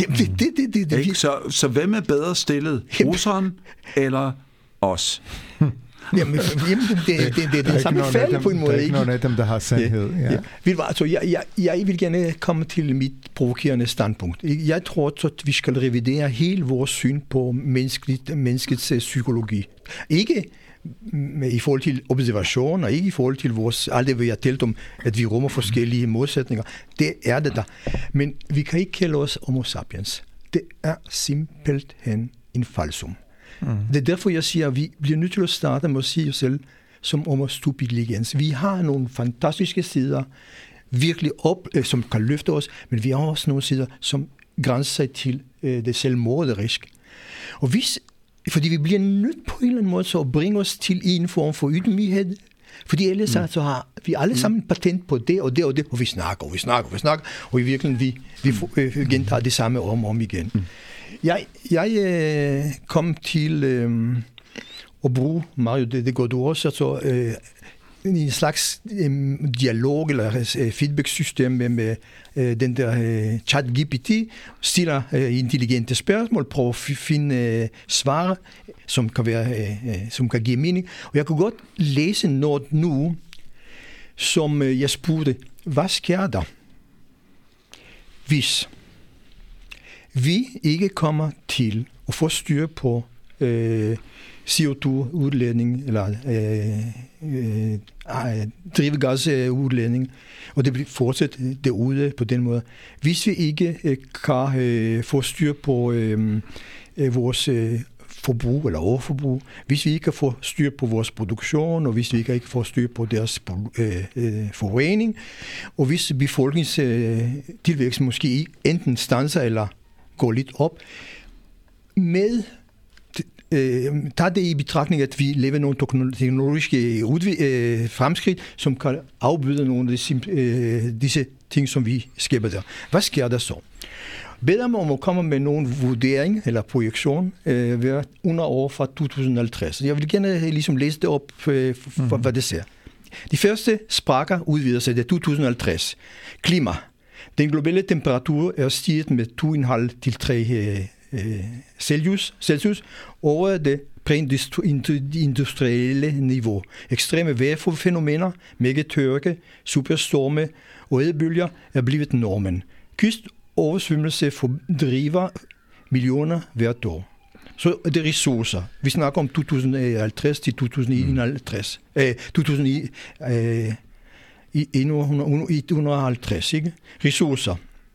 Så hvem er bedre stillet? Russeren eller os? Jamen, det er samme fald på en måde. Det er ikke nogen af dem, der har sandhed. Jeg vil gerne komme til mit provokerende standpunkt. Jeg tror, at vi skal revidere hele vores syn på menneskets psykologi. Ikke i forhold til observation, og ikke i forhold til alt det, vi har talt om, at vi rummer forskellige modsætninger. Det er det der. Men vi kan ikke kalde os homo sapiens. Det er simpelthen en falsum. Det er derfor, jeg siger, at vi bliver nødt til at starte med at sige os selv som homo stupidigens. Vi har nogle fantastiske sider, virkelig som kan løfte os, men vi har også nogle sider, som grænser sig til det selvmorderiske. Og fordi vi bliver nødt på en eller anden måde så at bringe os til en form for ydmyghed, fordi ellers så har vi alle sammen patent på det og det og det, og vi snakker, og i virkeligheden vi gentager det samme om igen. Jeg kom til at bruge, Mario, det går du også, altså en slags dialog eller feedback-system med den der ChatGPT, stiller intelligente spørgsmål, prøver at finde svar, som kan give mening. Og jeg kunne godt læse noget nu, som jeg spurgte, hvad sker der, hvis vi ikke kommer til at få styr på CO2-udledning eller drivgasudledning, og det bliver fortsat derude på den måde. Hvis vi ikke kan få styr på vores forbrug eller overforbrug, hvis vi ikke kan få styr på vores produktion, og hvis vi ikke kan få styr på deres forurening, og hvis befolkningstilvæksten måske enten standser eller går lidt op, med tager det i betragtning, at vi lever nogle teknologiske fremskridt, som kan afbøde nogle af disse ting, som vi skaber der. Hvad sker der så? Bedre om at komme med nogle vurdering eller projektion under år fra 2050. Jeg vil gerne ligesom læse det op, for hvad det ser. De første sprækker udvider sig til 2050. Klima. Den globale temperatur er stiget med 2,5 til 3 Celsius over det præindustrielle niveau. Ekstreme vejrfænomener, megatørke, superstorme og edebølger er blevet normen. Kystoversvømmelse fordriver millioner hvert år. Så er det ressourcer. Vi snakker om 2050 til 2051. 150, ikke? Ressourcer.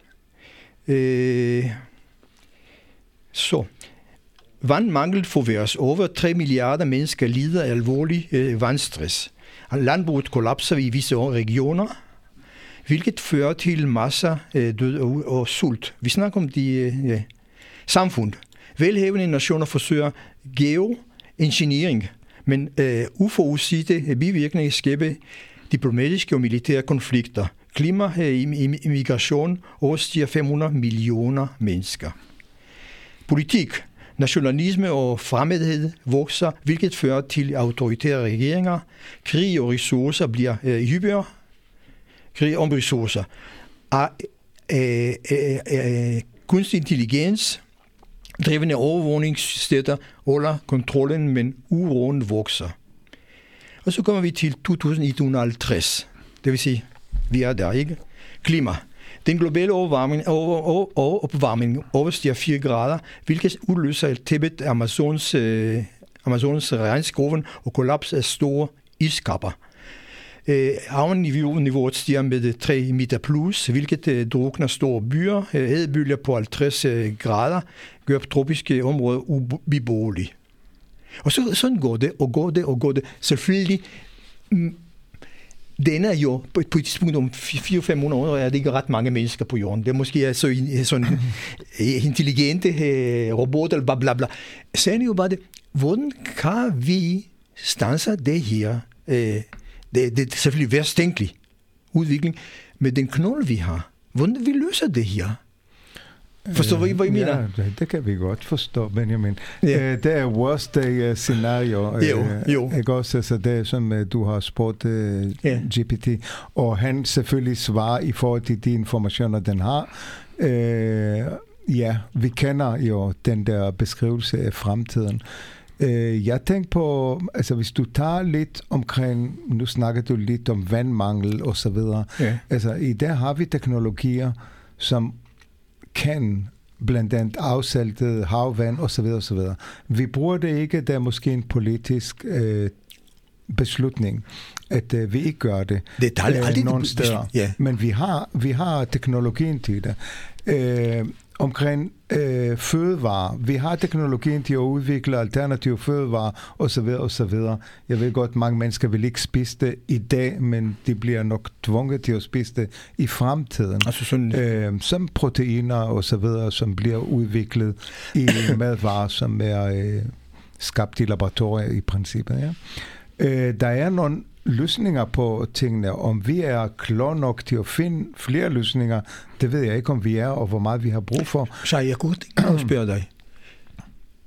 Så vandmangel forværres. Over 3 milliarder mennesker lider af alvorlig vandstress. Landbruget kollapser i visse regioner, hvilket fører til masser død og sult. Vi snakker om de samfund. Velhavende nationer forsøger geoengineering, men uforudsete bivirkninger skaber diplomatiske og militære konflikter. Klimamigration overstiger 500 millioner mennesker. Politik, nationalisme og fremmedhed vokser, hvilket fører til autoritære regeringer. Krig og ressourcer bliver hyppigere. Krig om ressourcer. Kunstig intelligens, drevne overvågningssteder under kontrollen, men uroen vokser. Og så kommer vi til 2150. Det vil sige, vi er der, ikke? Klima. Den globale opvarmning overstiger 4 grader, hvilket udløser tæppet af Amazons regnskoven og kollaps af store iskapper. Havniveauet stiger med 3 meter plus, hvilket drukner store byer. Hedebølger på 50 grader gør tropiske områder ubeboelige. Og sådan går det. Selvfølgelig, den er jo på et tidspunkt om 400-500 år, er det ikke ret mange mennesker på jorden. Det er måske sådan intelligente roboter, bla bla bla. Så er det jo bare det, hvordan kan vi standse det her? Det er selvfølgelig værstænkelig udvikling, med den knold, vi har. Hvordan vi løser det her? Forstår du, hvad I mener? Ja, det kan vi godt forstå, Benjamin. Ja. Det er worst day scenario. Jo. Ikke også? Altså det, som du har spurgt GPT. Og han selvfølgelig svarer i forhold til de informationer, den har. Ja, vi kender jo den der beskrivelse af fremtiden. Jeg tænker på, altså hvis du tager lidt omkring, nu snakker du lidt om vandmangel og så videre. Ja. Altså i dag har vi teknologier, som kan blandt andet afsaltet havvand og så videre og så videre. Vi bruger det ikke, der er måske en politisk beslutning, at vi ikke gør det. Det er aldrig nogen steder. Ja. Men vi har teknologien til det. Omkring fødevarer. Vi har teknologien til at udvikle alternative fødevarer osv. Jeg ved godt, mange mennesker vil ikke spise det i dag, men de bliver nok tvunget til at spise det i fremtiden. Altså sådan... som proteiner osv., som bliver udviklet i madvarer, som er skabt i laboratorier i princippet. Ja. Der er nogle løsninger på tingene. Om vi er klar nok til at finde flere løsninger, det ved jeg ikke, om vi er, og hvor meget vi har brug for. Så jeg kunne spørge dig.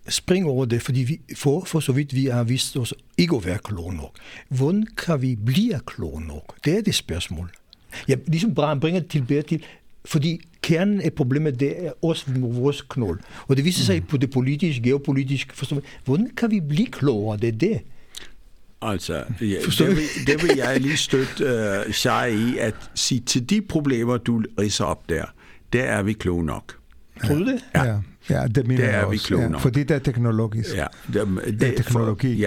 springe over det, fordi vi for så vidt vi har vist os ikke at være kloge nok. Hvordan kan vi blive kloge nok? Det er det spørgsmål. Jeg ligesom bare bringer det tilbage til, fordi kernen af problemet, det er også vores knold. Og det viser sig på det politiske, geopolitiske forståelse. Hvordan kan vi blive klogere? Det er det. Altså, det vil jeg lige støtte sig i, at sige til de problemer, du ridser op der er vi kloge nok. Tror du det? Ja, det mener jeg også. Er vi kloge nok. Fordi det er teknologisk. Ja, det er teknologi.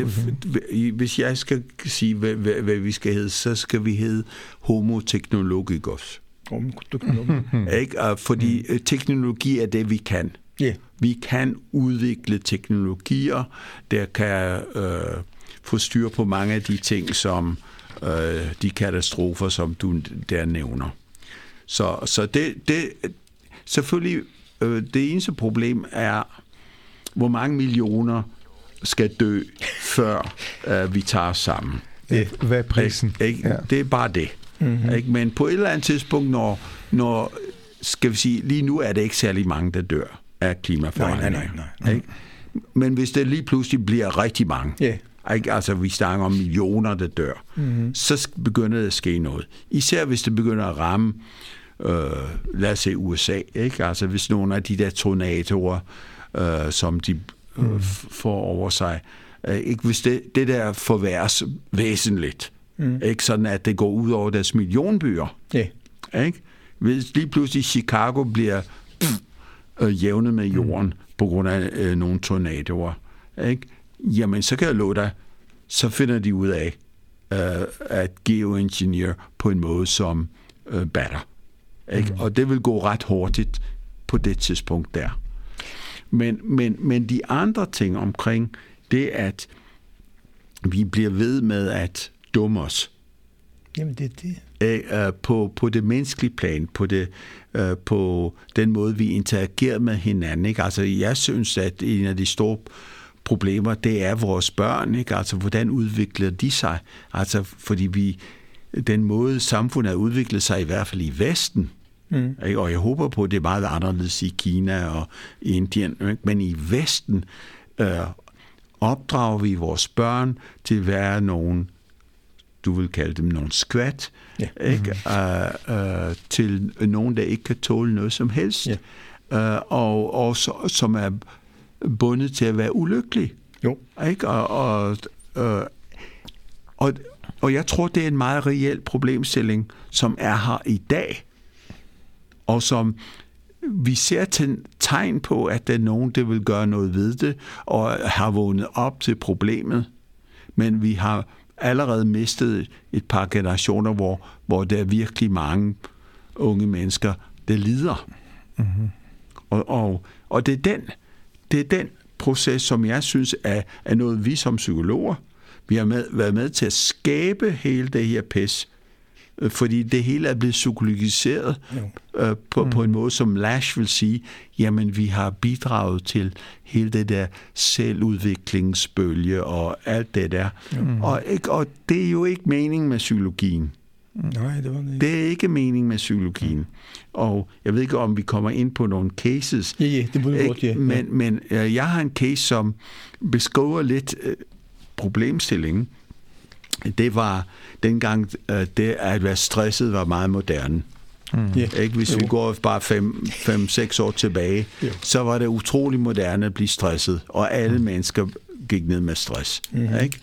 Hvis jeg skal sige, hvad vi skal hedde, så skal vi hedde Homo technologicus. Ikke? Fordi teknologi er det, vi kan. Yeah. Vi kan udvikle teknologier, der kan få styr på mange af de ting, som de katastrofer, som du der nævner. Så det selvfølgelig, det eneste problem er, hvor mange millioner skal dø, før vi tager os sammen. Hvad er prisen? Ikke? Ja. Det er bare det. Mm-hmm. Ikke? Men på et eller andet tidspunkt, når skal vi sige, lige nu er det ikke særlig mange, der dør af klimaforandringer. Nej. Ikke? Men hvis det lige pludselig bliver rigtig mange, ikke? Altså vi snakker om millioner, der dør, så begynder det at ske noget. Især hvis det begynder at ramme lad os se USA, ikke? Altså hvis nogle af de der tornadoer, som de får over sig, ikke? Hvis det der forværres væsentligt, ikke? Sådan at det går ud over deres millionbyer, ikke? Hvis lige pludselig Chicago bliver jævnet med jorden på grund af nogle tornadoer, ikke? Jamen så kan jeg love dig, så finder de ud af at geoengineer på en måde, som batter. Ikke? Og det vil gå ret hurtigt på det tidspunkt der. Men de andre ting omkring det, at vi bliver ved med at dumme os. Jamen det er det. På det menneskelige plan, på den måde, vi interagerer med hinanden. Ikke? Altså, jeg synes, at en af de store problemer, det er vores børn. Ikke? Altså, hvordan udvikler de sig? Altså, fordi den måde, samfundet har udviklet sig, i hvert fald i Vesten, ikke? Og jeg håber på, at det er meget anderledes i Kina og i Indien, ikke? Men i Vesten opdrager vi vores børn til at være nogen, du vil kalde dem nogle skvat, ikke? Til nogen, der ikke kan tåle noget som helst, og som er bundet til at være ulykkelig. Jo. Ikke? Og jeg tror, det er en meget reel problemstilling, som er her i dag, og som vi ser tegn på, at der er nogen, der vil gøre noget ved det, og har vågnet op til problemet. Men vi har allerede mistet et par generationer, hvor der er virkelig mange unge mennesker, der lider. Mm-hmm. Og det er den proces, som jeg synes er noget, vi som psykologer, vi har været med til at skabe hele det her pis, fordi det hele er blevet psykologiseret på en måde, som Lasch vil sige, jamen vi har bidraget til hele det der selvudviklingsbølge og alt det der. Og det er jo ikke meningen med psykologien. Nej, det var det ikke. Det er ikke meningen med psykologien. Og jeg ved ikke, om vi kommer ind på nogle cases. Ja, det burde godt, ja. Men jeg har en case, som beskriver lidt problemstillingen. Det var dengang, det at være stresset var meget moderne. Ikke? Hvis vi går bare 5-6 år tilbage, så var det utrolig moderne at blive stresset, og alle mennesker gik ned med stress. Ikke?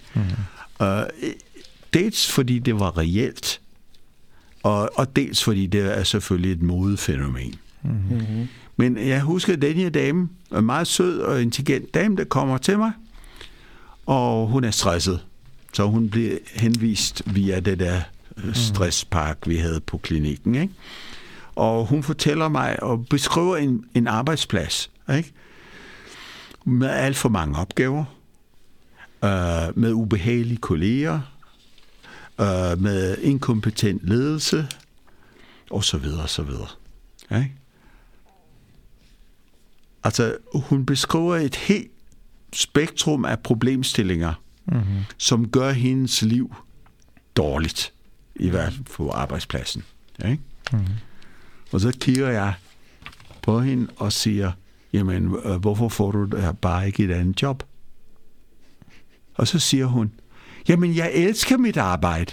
Dels fordi det var reelt, og dels fordi det er selvfølgelig et modefænomen. Men jeg husker den her dame, en meget sød og intelligent dame, der kommer til mig, og hun er stresset. Så hun bliver henvist via det der stresspark, vi havde på klinikken. Ikke? Og hun fortæller mig og beskriver en arbejdsplads, ikke? Med alt for mange opgaver, med ubehagelige kolleger, med inkompetent ledelse, og så videre, og så videre. Ikke? Altså, hun beskriver et helt spektrum af problemstillinger, som gør hendes liv dårligt, i hvert fald på arbejdspladsen. Ikke? Og så kigger jeg på hende og siger, jamen, hvorfor får du bare ikke et andet job? Og så siger hun, jamen, jeg elsker mit arbejde.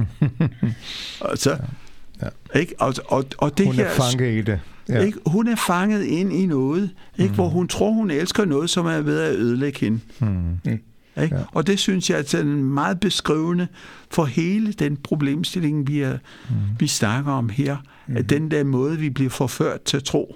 Og så, ikke? Og det hun er fanget i det. Ja. Ikke? Hun er fanget ind i noget, ikke? Hvor hun tror, hun elsker noget, som er ved at ødelægge hende. Ikke? Ja. Og det synes jeg er meget beskrivende for hele den problemstilling, vi snakker om her. At den der måde, vi bliver forført til at tro,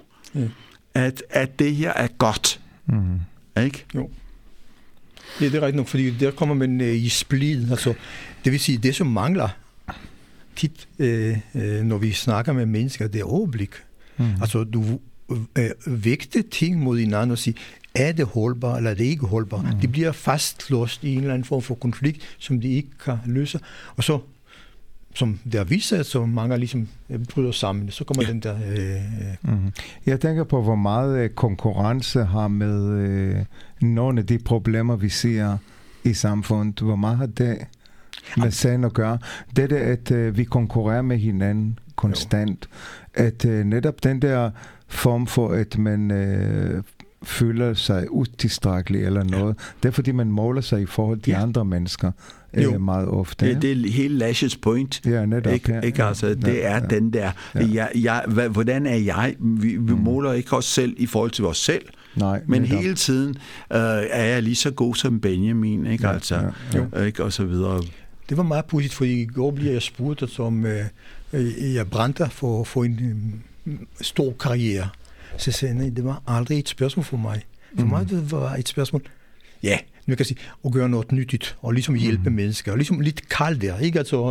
at det her er godt. Ikke? Jo. Ja, det er rigtigt nok, fordi der kommer man i splid. Altså, det vil sige, det som mangler tit, når vi snakker med mennesker, det er overblik. Altså, du vægter ting mod hinanden og siger, er det holdbart, eller er det ikke holdbart? De bliver fastlåst i en eller anden form for konflikt, som de ikke kan løse. Og så, som der viser, at så mange ligesom bryder sammen, så kommer den der... Jeg tænker på, hvor meget konkurrence har med nogle af de problemer, vi ser i samfundet. Hvor meget har det med sagen at gøre? Det er, at vi konkurrerer med hinanden konstant. At netop den der form for, at man føler sig utilstrækkelig eller noget, det er, fordi man måler sig i forhold til andre mennesker meget ofte. Ja, det er hele Lashes point. Ja, netop. Ikke? Altså, det er den der. Hvordan er jeg? Vi måler ikke os selv i forhold til os selv. Nej, men hele tiden er jeg lige så god som Benjamin, ikke? Ikke? Og så videre. Det var meget pudsigt, fordi i går bliver jeg spurgt, som jeg brændte for en stor karriere. Så sagde jeg, det var aldrig et spørgsmål for mig. For mig det var et spørgsmål, nu kan jeg sige, at gøre noget nyttigt, og ligesom hjælpe mennesker, og ligesom lidt kaldt der, ikke? Altså,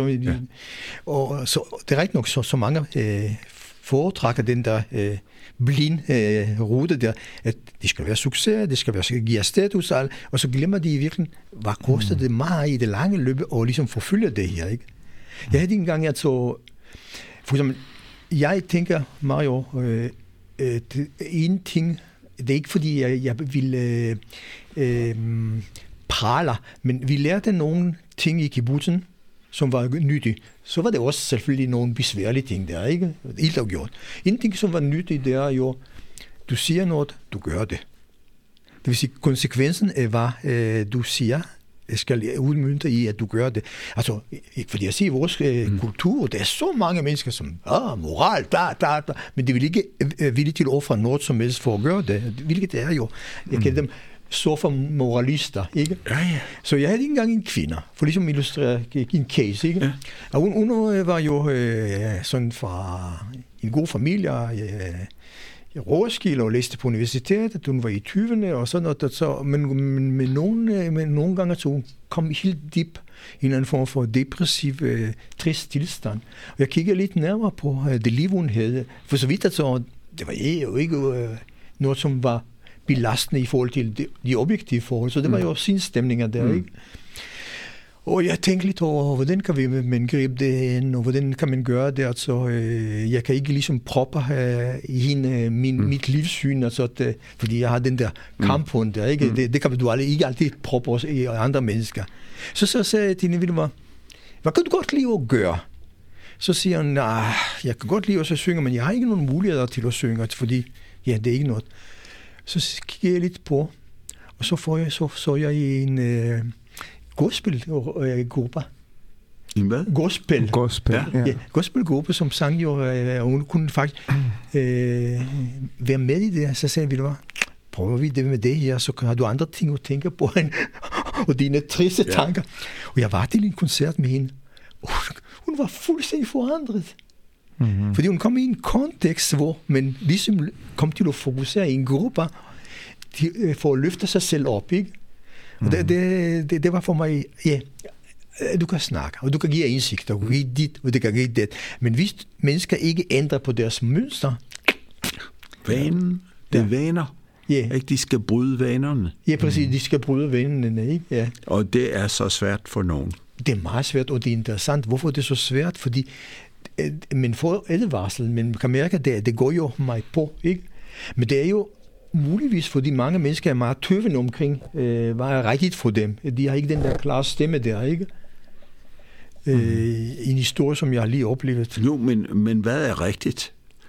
og så, det er rigtigt nok, så mange foretrækker den der blind rute der, at det skal være succes, det skal være give status, og så glemmer de i virkeligheden, hvad koster det meget i det lange løb, og ligesom forfølge det her, ikke? Jeg havde engang, for eksempel, jeg tænker, Mario, en ting, det er ikke fordi, jeg vil prale, men vi lærte nogle ting i kibbutzen, som var nyttige. Så var det også selvfølgelig nogle besværlige ting der, ikke? Helt afgjort. En ting, som var nyttig, det er jo, du siger noget, du gør det. Det vil sige, konsekvensen af, hvad du siger, skal udmønte i, at du gør det. Altså, fordi jeg siger, i vores kultur, der er så mange mennesker, som, moral, men de vil ikke villige til at ofre noget som helst for at gøre det. Hvilket det er jo. Jeg kalder dem så for moralister, ikke? Ja. Så jeg havde ikke engang en kvinde, for ligesom at illustrere en case, ikke? Ja. Og hun var jo sådan fra en god familie, i Roskilde og læste på universitetet, hun var i 20'erne og sådan noget, så, men nogle gange så hun kom helt dyb i en anden form for depressiv, trist tilstand. Og jeg kiggede lidt nærmere på det liv, hun havde. For så vidt, så det var jo ikke noget, som var belastende i forhold til de objektive forhold, så det var jo sindsstemninger der, ikke? Og jeg tænkte lidt over, hvordan kan vi gribe det hen, og hvordan kan man gøre det, altså, jeg kan ikke ligesom proppe i hende mit livssyn, altså, fordi jeg har den der kamphund der, ikke? Det kan du ikke altid proppe os i andre mennesker. Så sagde jeg til hende, hvad kan du godt lide at gøre? Så siger hun, jeg kan godt lide at synge, men jeg har ikke nogen muligheder til at synge, fordi det er ikke noget. Så kiggede jeg lidt på, og så jeg i en gospelgruppe. En hvad? Gospel. Ja, gospelgruppe, som sang jo, og hun kunne faktisk være med i det. Så sagde vi, prøver vi det med det her, så har du andre ting at tænke på, og dine triste tanker. Og jeg var til en koncert med hende, og hun var fuldstændig forandret. Fordi hun kom i en kontekst, hvor man ligesom kom til at fokusere i en gruppe, for at løfte sig selv op, ikke? Og det var for mig, du kan snakke, og du kan give indsigt, og du kan give dit, og du kan give det. Men hvis mennesker ikke ændrer på deres mønster... Vanen, det er vaner. Ikke? De skal bryde vanerne. Ja, præcis, de skal bryde vanerne, ikke? Ja. Og det er så svært for nogen. Det er meget svært, og det er interessant. Hvorfor er det så svært? Fordi man får advarsel, men man kan mærke, at det går jo mig på, ikke? Men det er jo muligvis, fordi mange mennesker er meget tøvende omkring, hvad er rigtigt for dem. De har ikke den der klare stemme der, ikke? En historie, som jeg har lige oplevet. Jo, men hvad er rigtigt?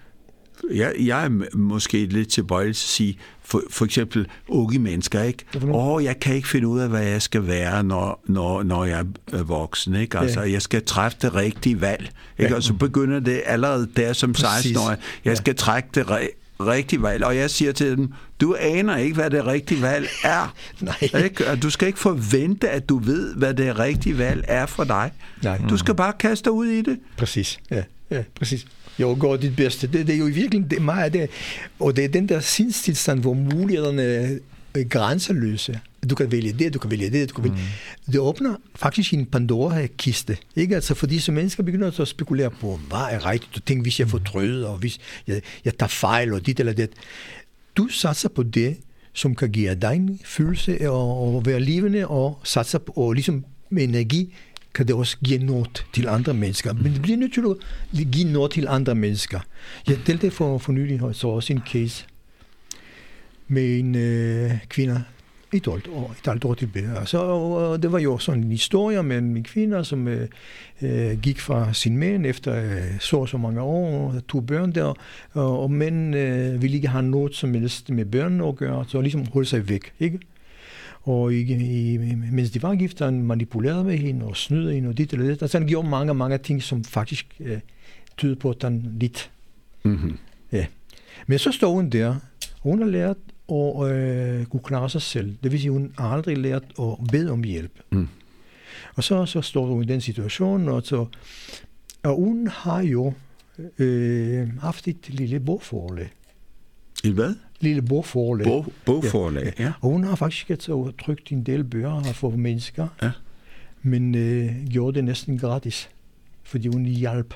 Jeg er måske lidt tilbøjelig til at sige, for eksempel unge mennesker, ikke? Jeg kan ikke finde ud af, hvad jeg skal være, når jeg er voksen, ikke? Altså, jeg skal træffe det rigtige valg, ikke? Og så begynder det allerede der som 16-årig. Jeg skal trække det rigtige valg, og jeg siger til dem, du aner ikke, hvad det rigtige valg er. Nej. Ikke? Og du skal ikke forvente, at du ved, hvad det rigtige valg er for dig. Nej. Du skal bare kaste dig ud i det. Præcis, ja, præcis. Jo, gør dit bedste. Det er jo i virkeligheden det er meget af det. Og det er den der sindstilstand, hvor mulighederne er grænseløse. Du kan vælge det, du kan vælge det, du kan vælge. Det åbner faktisk en Pandora-kiste. Ikke? Altså, for disse mennesker begynder at spekulere på, hvad er rigtigt? Du tænker, hvis jeg fortryder, og hvis jeg tager fejl, og dit eller det. Du satser på det, som kan give dig en følelse af at være levende, og satser på, og ligesom med energi, kan det også give noget til andre mennesker. Men det bliver nødt til at give noget til andre mennesker. Jeg delte for nylig så også en case med en kvinde, et halvt år tilbage. Og det var jo sådan en historie med en kvinde, som gik fra sin mand efter så mange år, og tog børn der, og mænd ville ikke have noget som helst med børn at gøre, så ligesom holde sig væk, ikke? Og mens de var gift, han manipulerede med hende og snydede hende og dit eller det. Altså han gjorde mange ting, som faktisk tyder på, at han lidt. Mm-hmm. Ja. Men så står hun der, og hun har lært at kunne klare sig selv. Det vil sige, hun har aldrig lært at bede om hjælp. Mm. Og så står hun i den situation, og hun har jo haft et lille bogforlag. Et hvad? Lille bogforlag. Bogforlag, ja. Og hun har faktisk trykt en del bøger for mennesker, men gjorde det næsten gratis, fordi hun hjalp.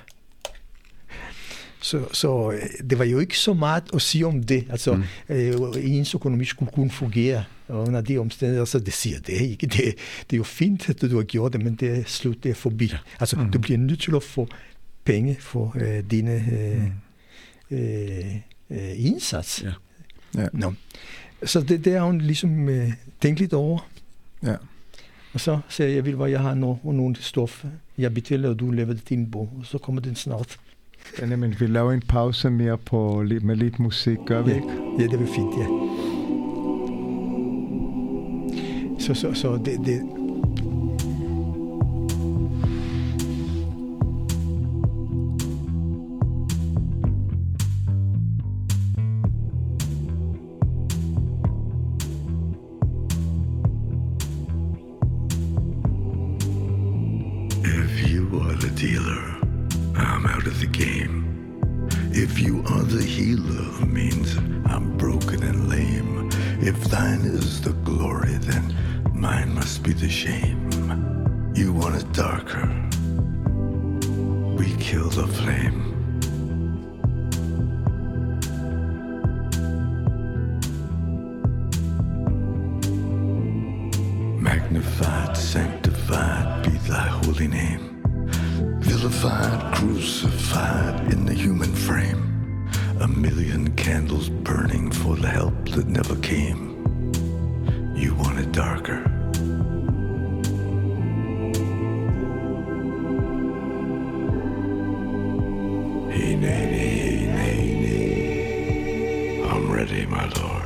Så det var jo ikke så meget at sige om det. Altså, ens økonomi skulle kunne fungere under de omstændigheder, så det siger det ikke. Det er jo fint, at du har gjort det, men det er slut, det er forbi. Altså, du bliver nødt til at få penge for dine indsats. Ja. Ja. No. Så det har hun ligesom tænkt lidt over. Ja. Og så siger jeg har nogle stof. Jeg betaler, og du laver det din bog, og så kommer den snart. Ja, men vi laver en pause mere med lidt musik, gør vi ikke? Ja, det er fint, ja. Så det dealer, I'm out of the game. If you are the healer, means I'm broken and lame. If thine is the glory, then mine must be the shame. You want it darker, we kill the flame. Magnified, sanctified be thy holy name. Vilified, crucified in the human frame. A million candles burning for the help that never came. You want it darker. Hey, nay, nay, nay, nay. I'm ready, my lord.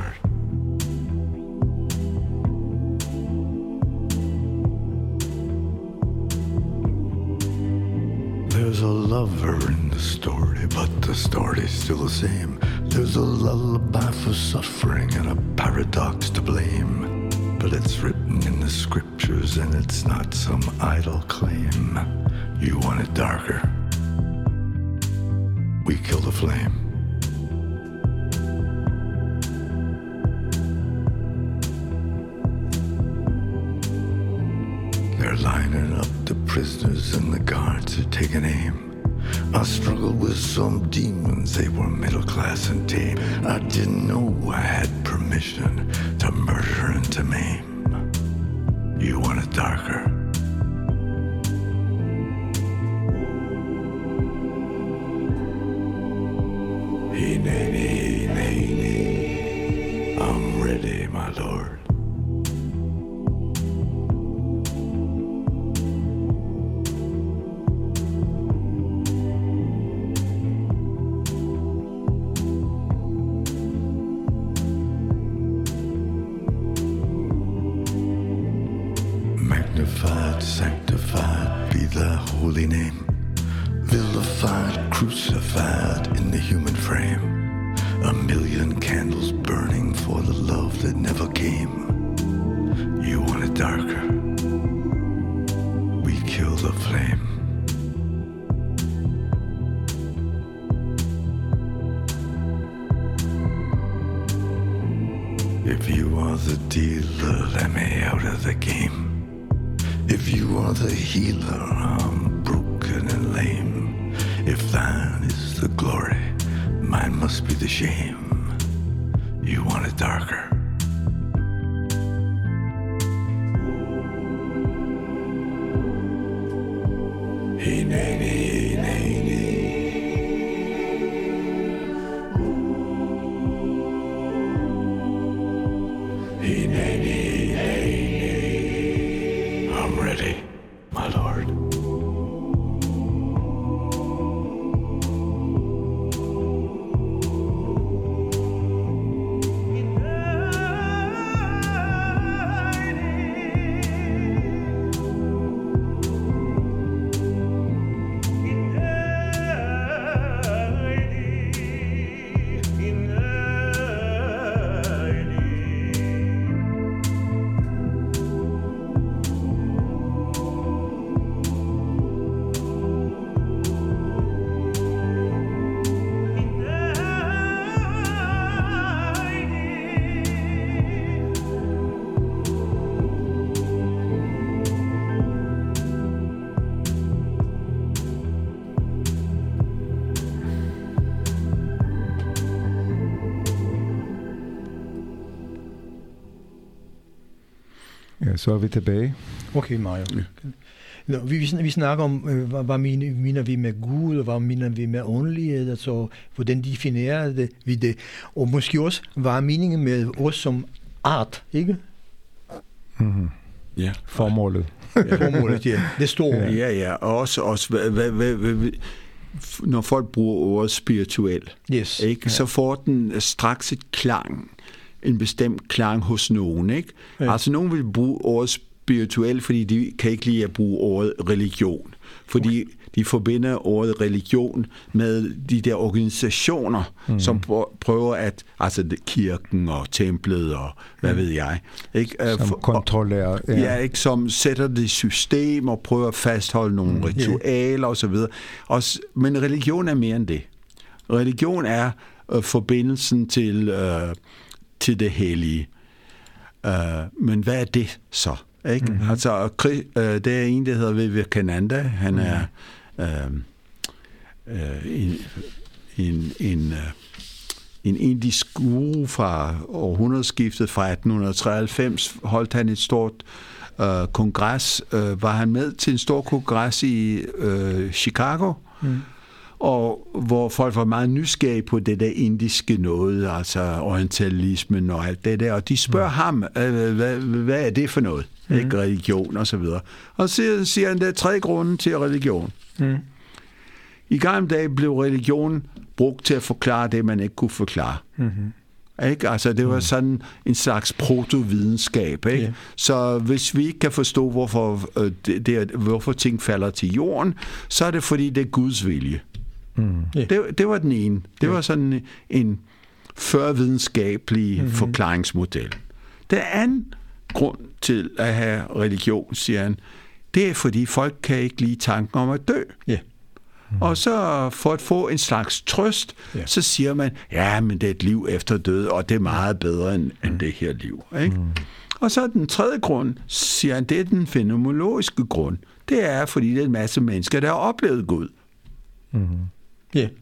There's a lover in the story, but the story's still the same. There's a lullaby for suffering and a paradox to blame. But it's written in the scriptures and it's not some idle claim. You want it darker, we kill the flame. They're lining up the prisoners and the guards are taking aim. I struggled with some demons, they were middle class and tame. I didn't know I had permission to murder and to maim. You want it darker, hey, nay, nay, nay, nay. I'm ready, my lord. holy name, vilified, crucified in the human frame. A million candles burning for the love that never came. You want it darker, we kill the flame. If you are the dealer, let me out of the game. If you are the healer, I'm broken and lame. If thine is the glory, mine must be the shame. You want it darker. Hey, nay, nay, nay, nay. Hey, nay, nay, nay, nay. I'm ready, my lord. Ja, så er vi tilbage. Okay, Mario. Nå, vi snakker om, hvad mener vi med Gud, og hvad mener vi med åndelighed, altså hvordan definerer vi det, og måske også, hvad er meningen med os som art, ikke? Mm-hmm. Ja. Formålet. Formålet, ja. Det står. Ja. Og også når folk bruger ordet spirituel, yes. ikke, så får den straks et klang, en bestemt klang hos nogen, ikke? Ja. Altså nogen vil bruge ordet spirituel, fordi de kan ikke lide at bruge ordet religion, fordi de forbinder ordet religion med de der organisationer, som prøver at, altså kirken og templet og hvad ved jeg, ikke? Som kontrollerer. Ja, ikke? Som sætter det i system og prøver at fastholde nogle ritualer og så videre. Men religion er mere end det. Religion er forbindelsen til det hellige. Men hvad er det så? Ikke? Mm-hmm. Altså, det er en, der hedder Vivekananda. Han er en indisk guru fra århundredeskiftet, fra 1893, holdt han et stort kongres. Var han med til en stor kongres i Chicago, og hvor folk var meget nysgerrige på det der indiske noget, altså orientalismen og alt det der, og de spørger ham, hvad er det for noget? Ikke religion og så videre. Og så siger han, der er 3 grunde til religion. I gamle dage blev religion brugt til at forklare det, man ikke kunne forklare. Ikke? Altså, det var sådan en slags protovidenskab. Ikke? Yeah. Så hvis vi ikke kan forstå, hvorfor ting falder til jorden, så er det, fordi det er Guds vilje. Det var den ene. Det var sådan en førvidenskabelig forklaringsmodel. Den anden grund til at have religion, siger han, det er, fordi folk kan ikke lide tanken om at dø. Yeah. Og så for at få en slags trøst, så siger man, ja, men det er et liv efter død, og det er meget bedre end det her liv. Ikke? Og så den tredje grund, siger han, det er den fænomenologiske grund. Det er, fordi det er en masse mennesker, der har oplevet Gud. Ikke?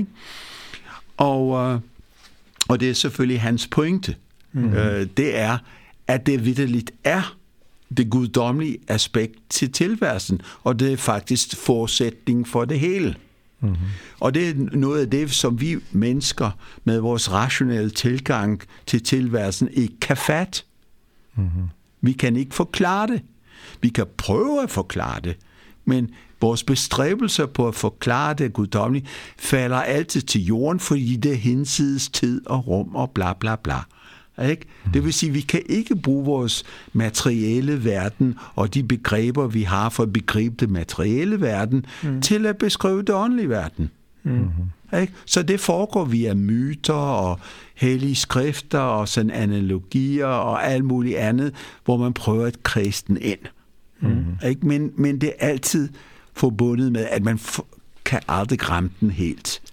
Og det er selvfølgelig hans pointe. Det er, at det vitterligt er det guddommelige aspekt til tilværelsen, og det er faktisk forudsætning for det hele. Og det er noget af det, som vi mennesker med vores rationelle tilgang til tilværelsen ikke kan fatte. Vi kan ikke forklare det. Vi kan prøve at forklare det, men vores bestræbelser på at forklare det guddommelige falder altid til jorden, fordi det er hinsides tid og rum og bla bla bla. Ikke? Det vil sige, at vi kan ikke bruge vores materielle verden og de begreber, vi har for at begribe det materielle verden, til at beskrive det åndelige verden. Ikke? Så det foregår via myter og hellige skrifter og sådan analogier og alt muligt andet, hvor man prøver at kredse den ind. Ikke? Men det er altid forbundet med, at man kan aldrig ramme den helt.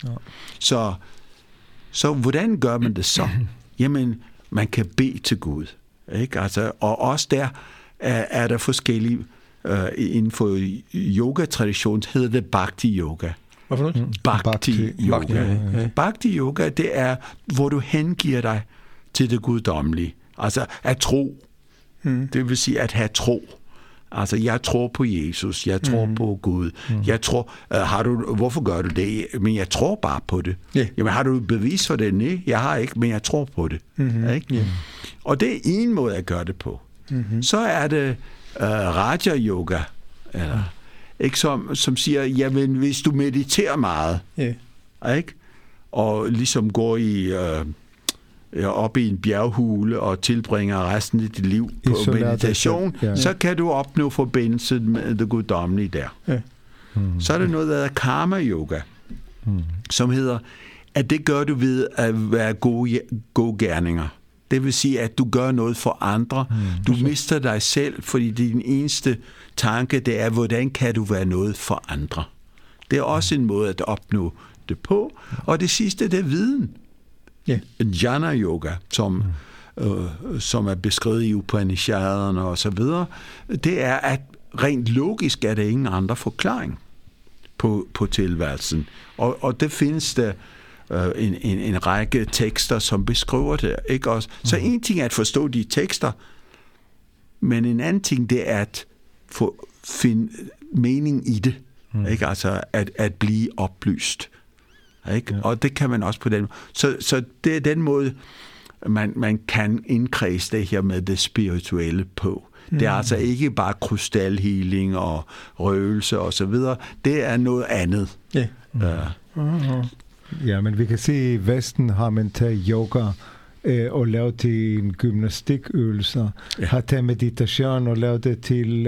Så hvordan gør man det så? Jamen, man kan bede til Gud. Ikke? Altså, og også der er der forskellige, inden for yoga-tradition hedder det bhakti-yoga. Hvad for noget? Bhakti-yoga. Bhakti-yoga, det er, hvor du hengiver dig til det guddommelige. Altså at tro. Det vil sige at have tro. Altså, jeg tror på Jesus, jeg tror på Gud, jeg tror, hvorfor gør du det? Men jeg tror bare på det. Jamen, har du et bevis for det? Nej, jeg har ikke, men jeg tror på det. Ikke? Og det er en måde at gøre det på. Så er det Raja Yoga, eller, ikke, som siger, jamen, hvis du mediterer meget, ikke? Og ligesom går op i en bjerghule og tilbringer resten af dit liv på meditation, så kan du opnå forbindelse med det guddommelige der. Så er det noget, der hedder karma yoga, som hedder, at det gør du ved at være gode gerninger. Det vil sige, at du gør noget for andre. Du mister dig selv, fordi din eneste tanke, det er, hvordan kan du være noget for andre. Det er også en måde at opnå det på. Og det sidste, det er viden. Jnana yoga, som er beskrevet i Upanishaderne og så videre, det er, at rent logisk er der ingen andre forklaring på tilværelsen. Og det findes der en række tekster, som beskriver det. Ikke også? Så en ting er at forstå de tekster, men en anden ting, det er at finde mening i det. Ikke? Altså at blive oplyst. Ikke? Og det kan man også på den måde. Så det er den måde, man kan indkredse det her med det spirituelle på. Det er altså ikke bare krystalhealing og røgelse og så videre. Det er noget andet. Ja, men vi kan se, at i Vesten har man taget yoga og lavet til en gymnastikøvelser, har taget meditation og lavet det til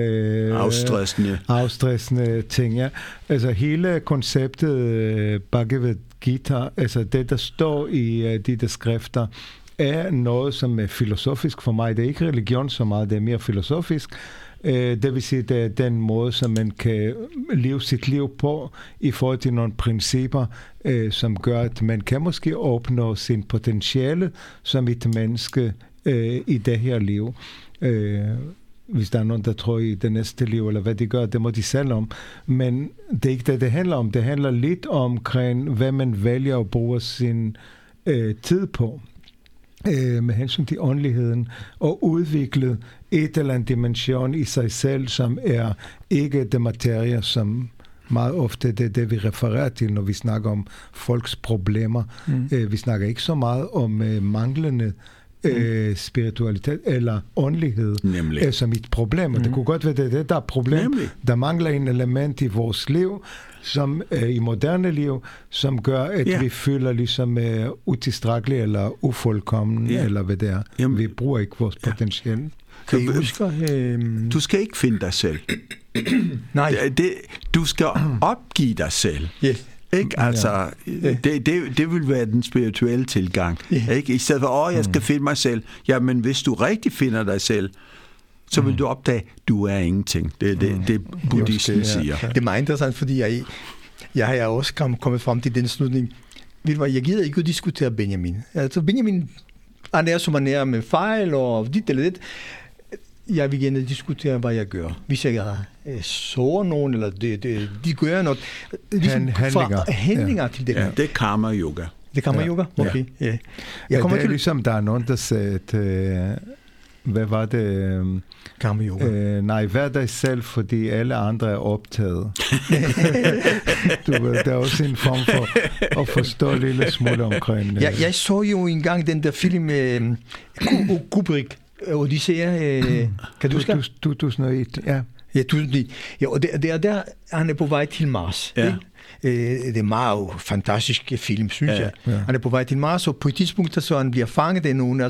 afstressende ting. Ja. Altså hele konceptet Bhagavad Gita, altså det, der står i de der skrifter, er noget, som er filosofisk for mig. Det er ikke religion så meget, det er mere filosofisk. Det vil sige, det er den måde, som man kan leve sit liv på i forhold til nogle principper, som gør, at man kan måske opnå sin potentiale som et menneske i det her liv. Hvis der er nogen, der tror i det næste liv, eller hvad de gør, det må de selv om. Men det er ikke det handler om. Det handler lidt omkring, hvad man vælger at bruge sin tid på. Med hensyn til åndeligheden, og udvikle et eller andet dimension i sig selv, som er ikke det materie, som meget ofte det er det, vi refererer til, når vi snakker om folks problemer. Vi snakker ikke så meget om manglende spiritualitet eller åndelighed som et problem. Og det kunne godt være det der er problem. Der mangler en element i vores liv, som i moderne liv, som gør, at vi føler ligesom utilstrækkelige eller ufuldkommen, eller hvad det er. Vi bruger ikke vores potentiale. Du skal ikke finde dig selv. Nej. Du skal opgive dig selv. Ikke? Altså, det vil være den spirituelle tilgang. Ikke? I stedet for, jeg skal finde mig selv. Ja, men hvis du rigtig finder dig selv, så vil du opdage, du er ingenting. Det buddhisten siger. Det er meget interessant, fordi jeg har også kommet frem til den slutning. Jeg gider ikke at diskutere Benjamin. Altså, Benjamin, han er som han er med fejl og dit eller det. Jeg vil gerne diskutere, hvad jeg gør. Hvis jeg sårer nogen, eller de gør noget. Ligesom handlinger til det. Ja, det er karma yoga. Det er karma yoga? Okay. Ja. Det er ligesom, der er nogen, der sagde, hvad var det? Karma yoga. Nej, vær dig selv, fordi alle andre er optaget. Der er også en form for at forstå en lille smule omkring. Jeg så jo engang den der film med Kubrick, Odyssea, kan du huske? 2001, ja. Ja, 2001. Ja, og det er der, han er på vej til Mars. Ja. det er meget fantastisk film, synes jeg. Ja. Han er på vej til Mars, og på et tidspunkt, så han bliver fanget af nogle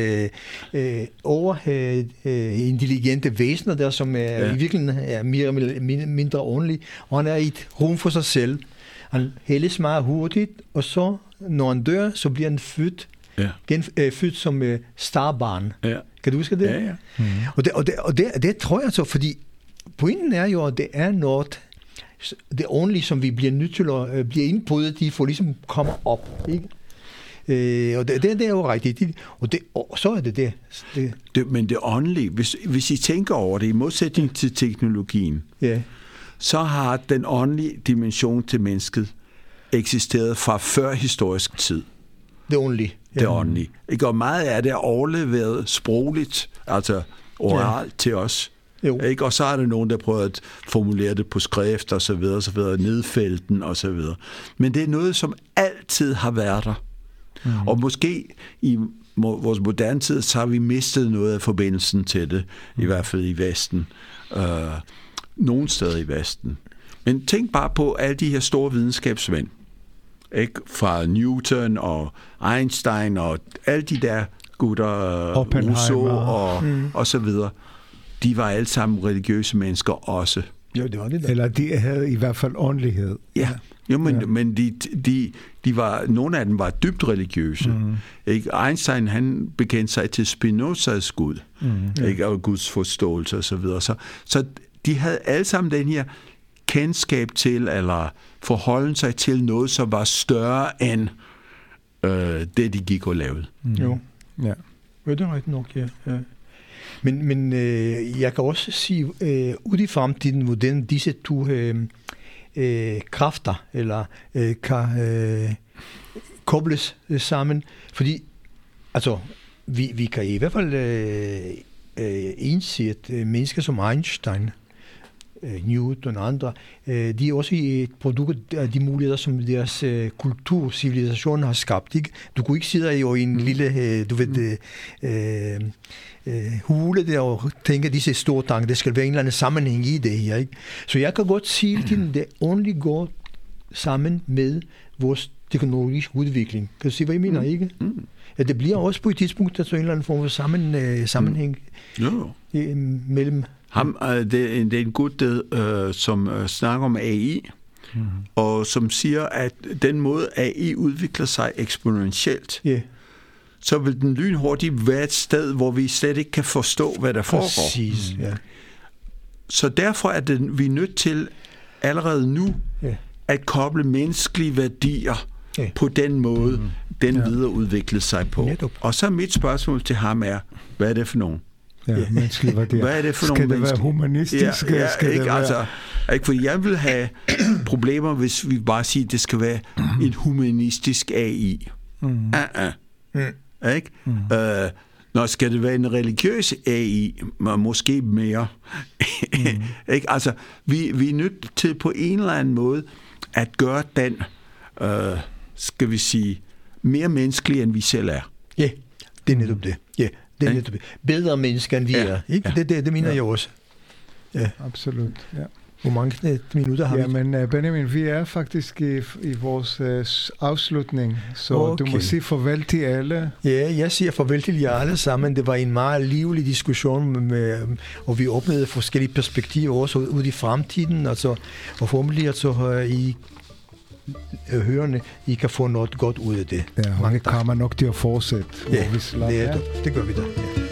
intelligente væsener der, som i virkeligheden er mere eller mindre ordentlige, og han er i et rum for sig selv. Han hældes meget hurtigt, og så, når han dør, så bliver han født som starbarn. Ja. Kan du huske det? Ja. Og det tror jeg så, fordi pointen er jo, at det er noget, det ordentlige, som vi bliver nødt til at blive indbrydet, de får ligesom kommer op, ikke? Og det er jo rigtigt. Og så er det. Men det åndelige, hvis I tænker over det, i modsætning til teknologien, så har den åndelige dimension til mennesket eksisteret fra før historisk tid. Det åndelige. Det åndelige. Ikke? Og meget af det er overleveret sprogligt, altså oralt til os. Ikke? Og så er der nogen, der prøver at formulere det på skrift og så videre, nedfælden og så videre. Men det er noget, som altid har været der. Og måske i vores moderne tid, så har vi mistet noget af forbindelsen til det, i hvert fald i Vesten. Nogle steder i Vesten. Men tænk bare på alle de her store videnskabsmænd, ikke? Fra Newton og Einstein og alle de der gutter, Rousseau og så videre. De var alle sammen religiøse mennesker også. Jo, det var det der. Eller de havde i hvert fald åndelighed. Ja. Jo, men de var, nogle af dem var dybt religiøse. Ikke? Einstein, han bekendte sig til Spinozas Gud, ikke? Og Guds forståelse og så videre. Så de havde alle sammen den her kendskab til, eller forholden sig til noget, som var større end det, de gik og lavede. Jo. Ja, det er rigtigt nok, ja. Men jeg kan også sige, ud i fremtiden, hvordan disse to kræfter eller kan kobles sammen, fordi altså, vi kan i hvert fald indse, at mennesker som Einstein, Newton og andre, de er også et produkt af de muligheder, som deres kultur, civilisation har skabt. Ikke? Du kunne ikke sidde jo i en lille, hule der og tænke, at disse store tanker, det skal være en eller anden sammenhæng i det her. Ikke? Så jeg kan godt sige, at det ordentligt går sammen med vores teknologiske udvikling. Kan du se, hvad jeg mener, ikke? Ja, det bliver også på et tidspunkt, altså en eller anden form for sammenhæng mellem... Det er en gut, som snakker om AI, og som siger, at den måde AI udvikler sig eksponentielt, så vil den lynhurtigt være et sted, hvor vi slet ikke kan forstå, hvad der foregår. Præcis, ja. Så derfor er vi nødt til allerede nu at koble menneskelige værdier på den måde, den videre udvikler sig på. Netop. Og så mit spørgsmål til ham er, hvad er det for nogen? Ja, menneskelige værdier. Hvad er det for skal nogle det være humanistisk? Skal ikke, det være... Altså, ikke, fordi jeg vil have problemer, hvis vi bare siger, at det skal være en humanistisk AI. Ikke? Når skal det være en religiøs AI, måske mere. Ikke? Altså, vi er nødt til på en eller anden måde at gøre den, skal vi sige, mere menneskelig, end vi selv er. Ja, det er netop det. Ja. Det er netop bedre mennesker, end vi er. Ikke? Det mener jeg også. Ja. Absolut, ja. Hvor mange minutter har vi? Men Benjamin, vi er faktisk i vores afslutning, så du må sige farvel til alle. Ja, jeg siger farvel til jer alle sammen. Det var en meget livlig diskussion, og vi åbnede forskellige perspektiver også ud i fremtiden, altså, og formentlig altså, I hørende, I kan få noget godt ud af det. Ja, mange kommer nok til at fortsætte. Ja, det gør vi da. Ja.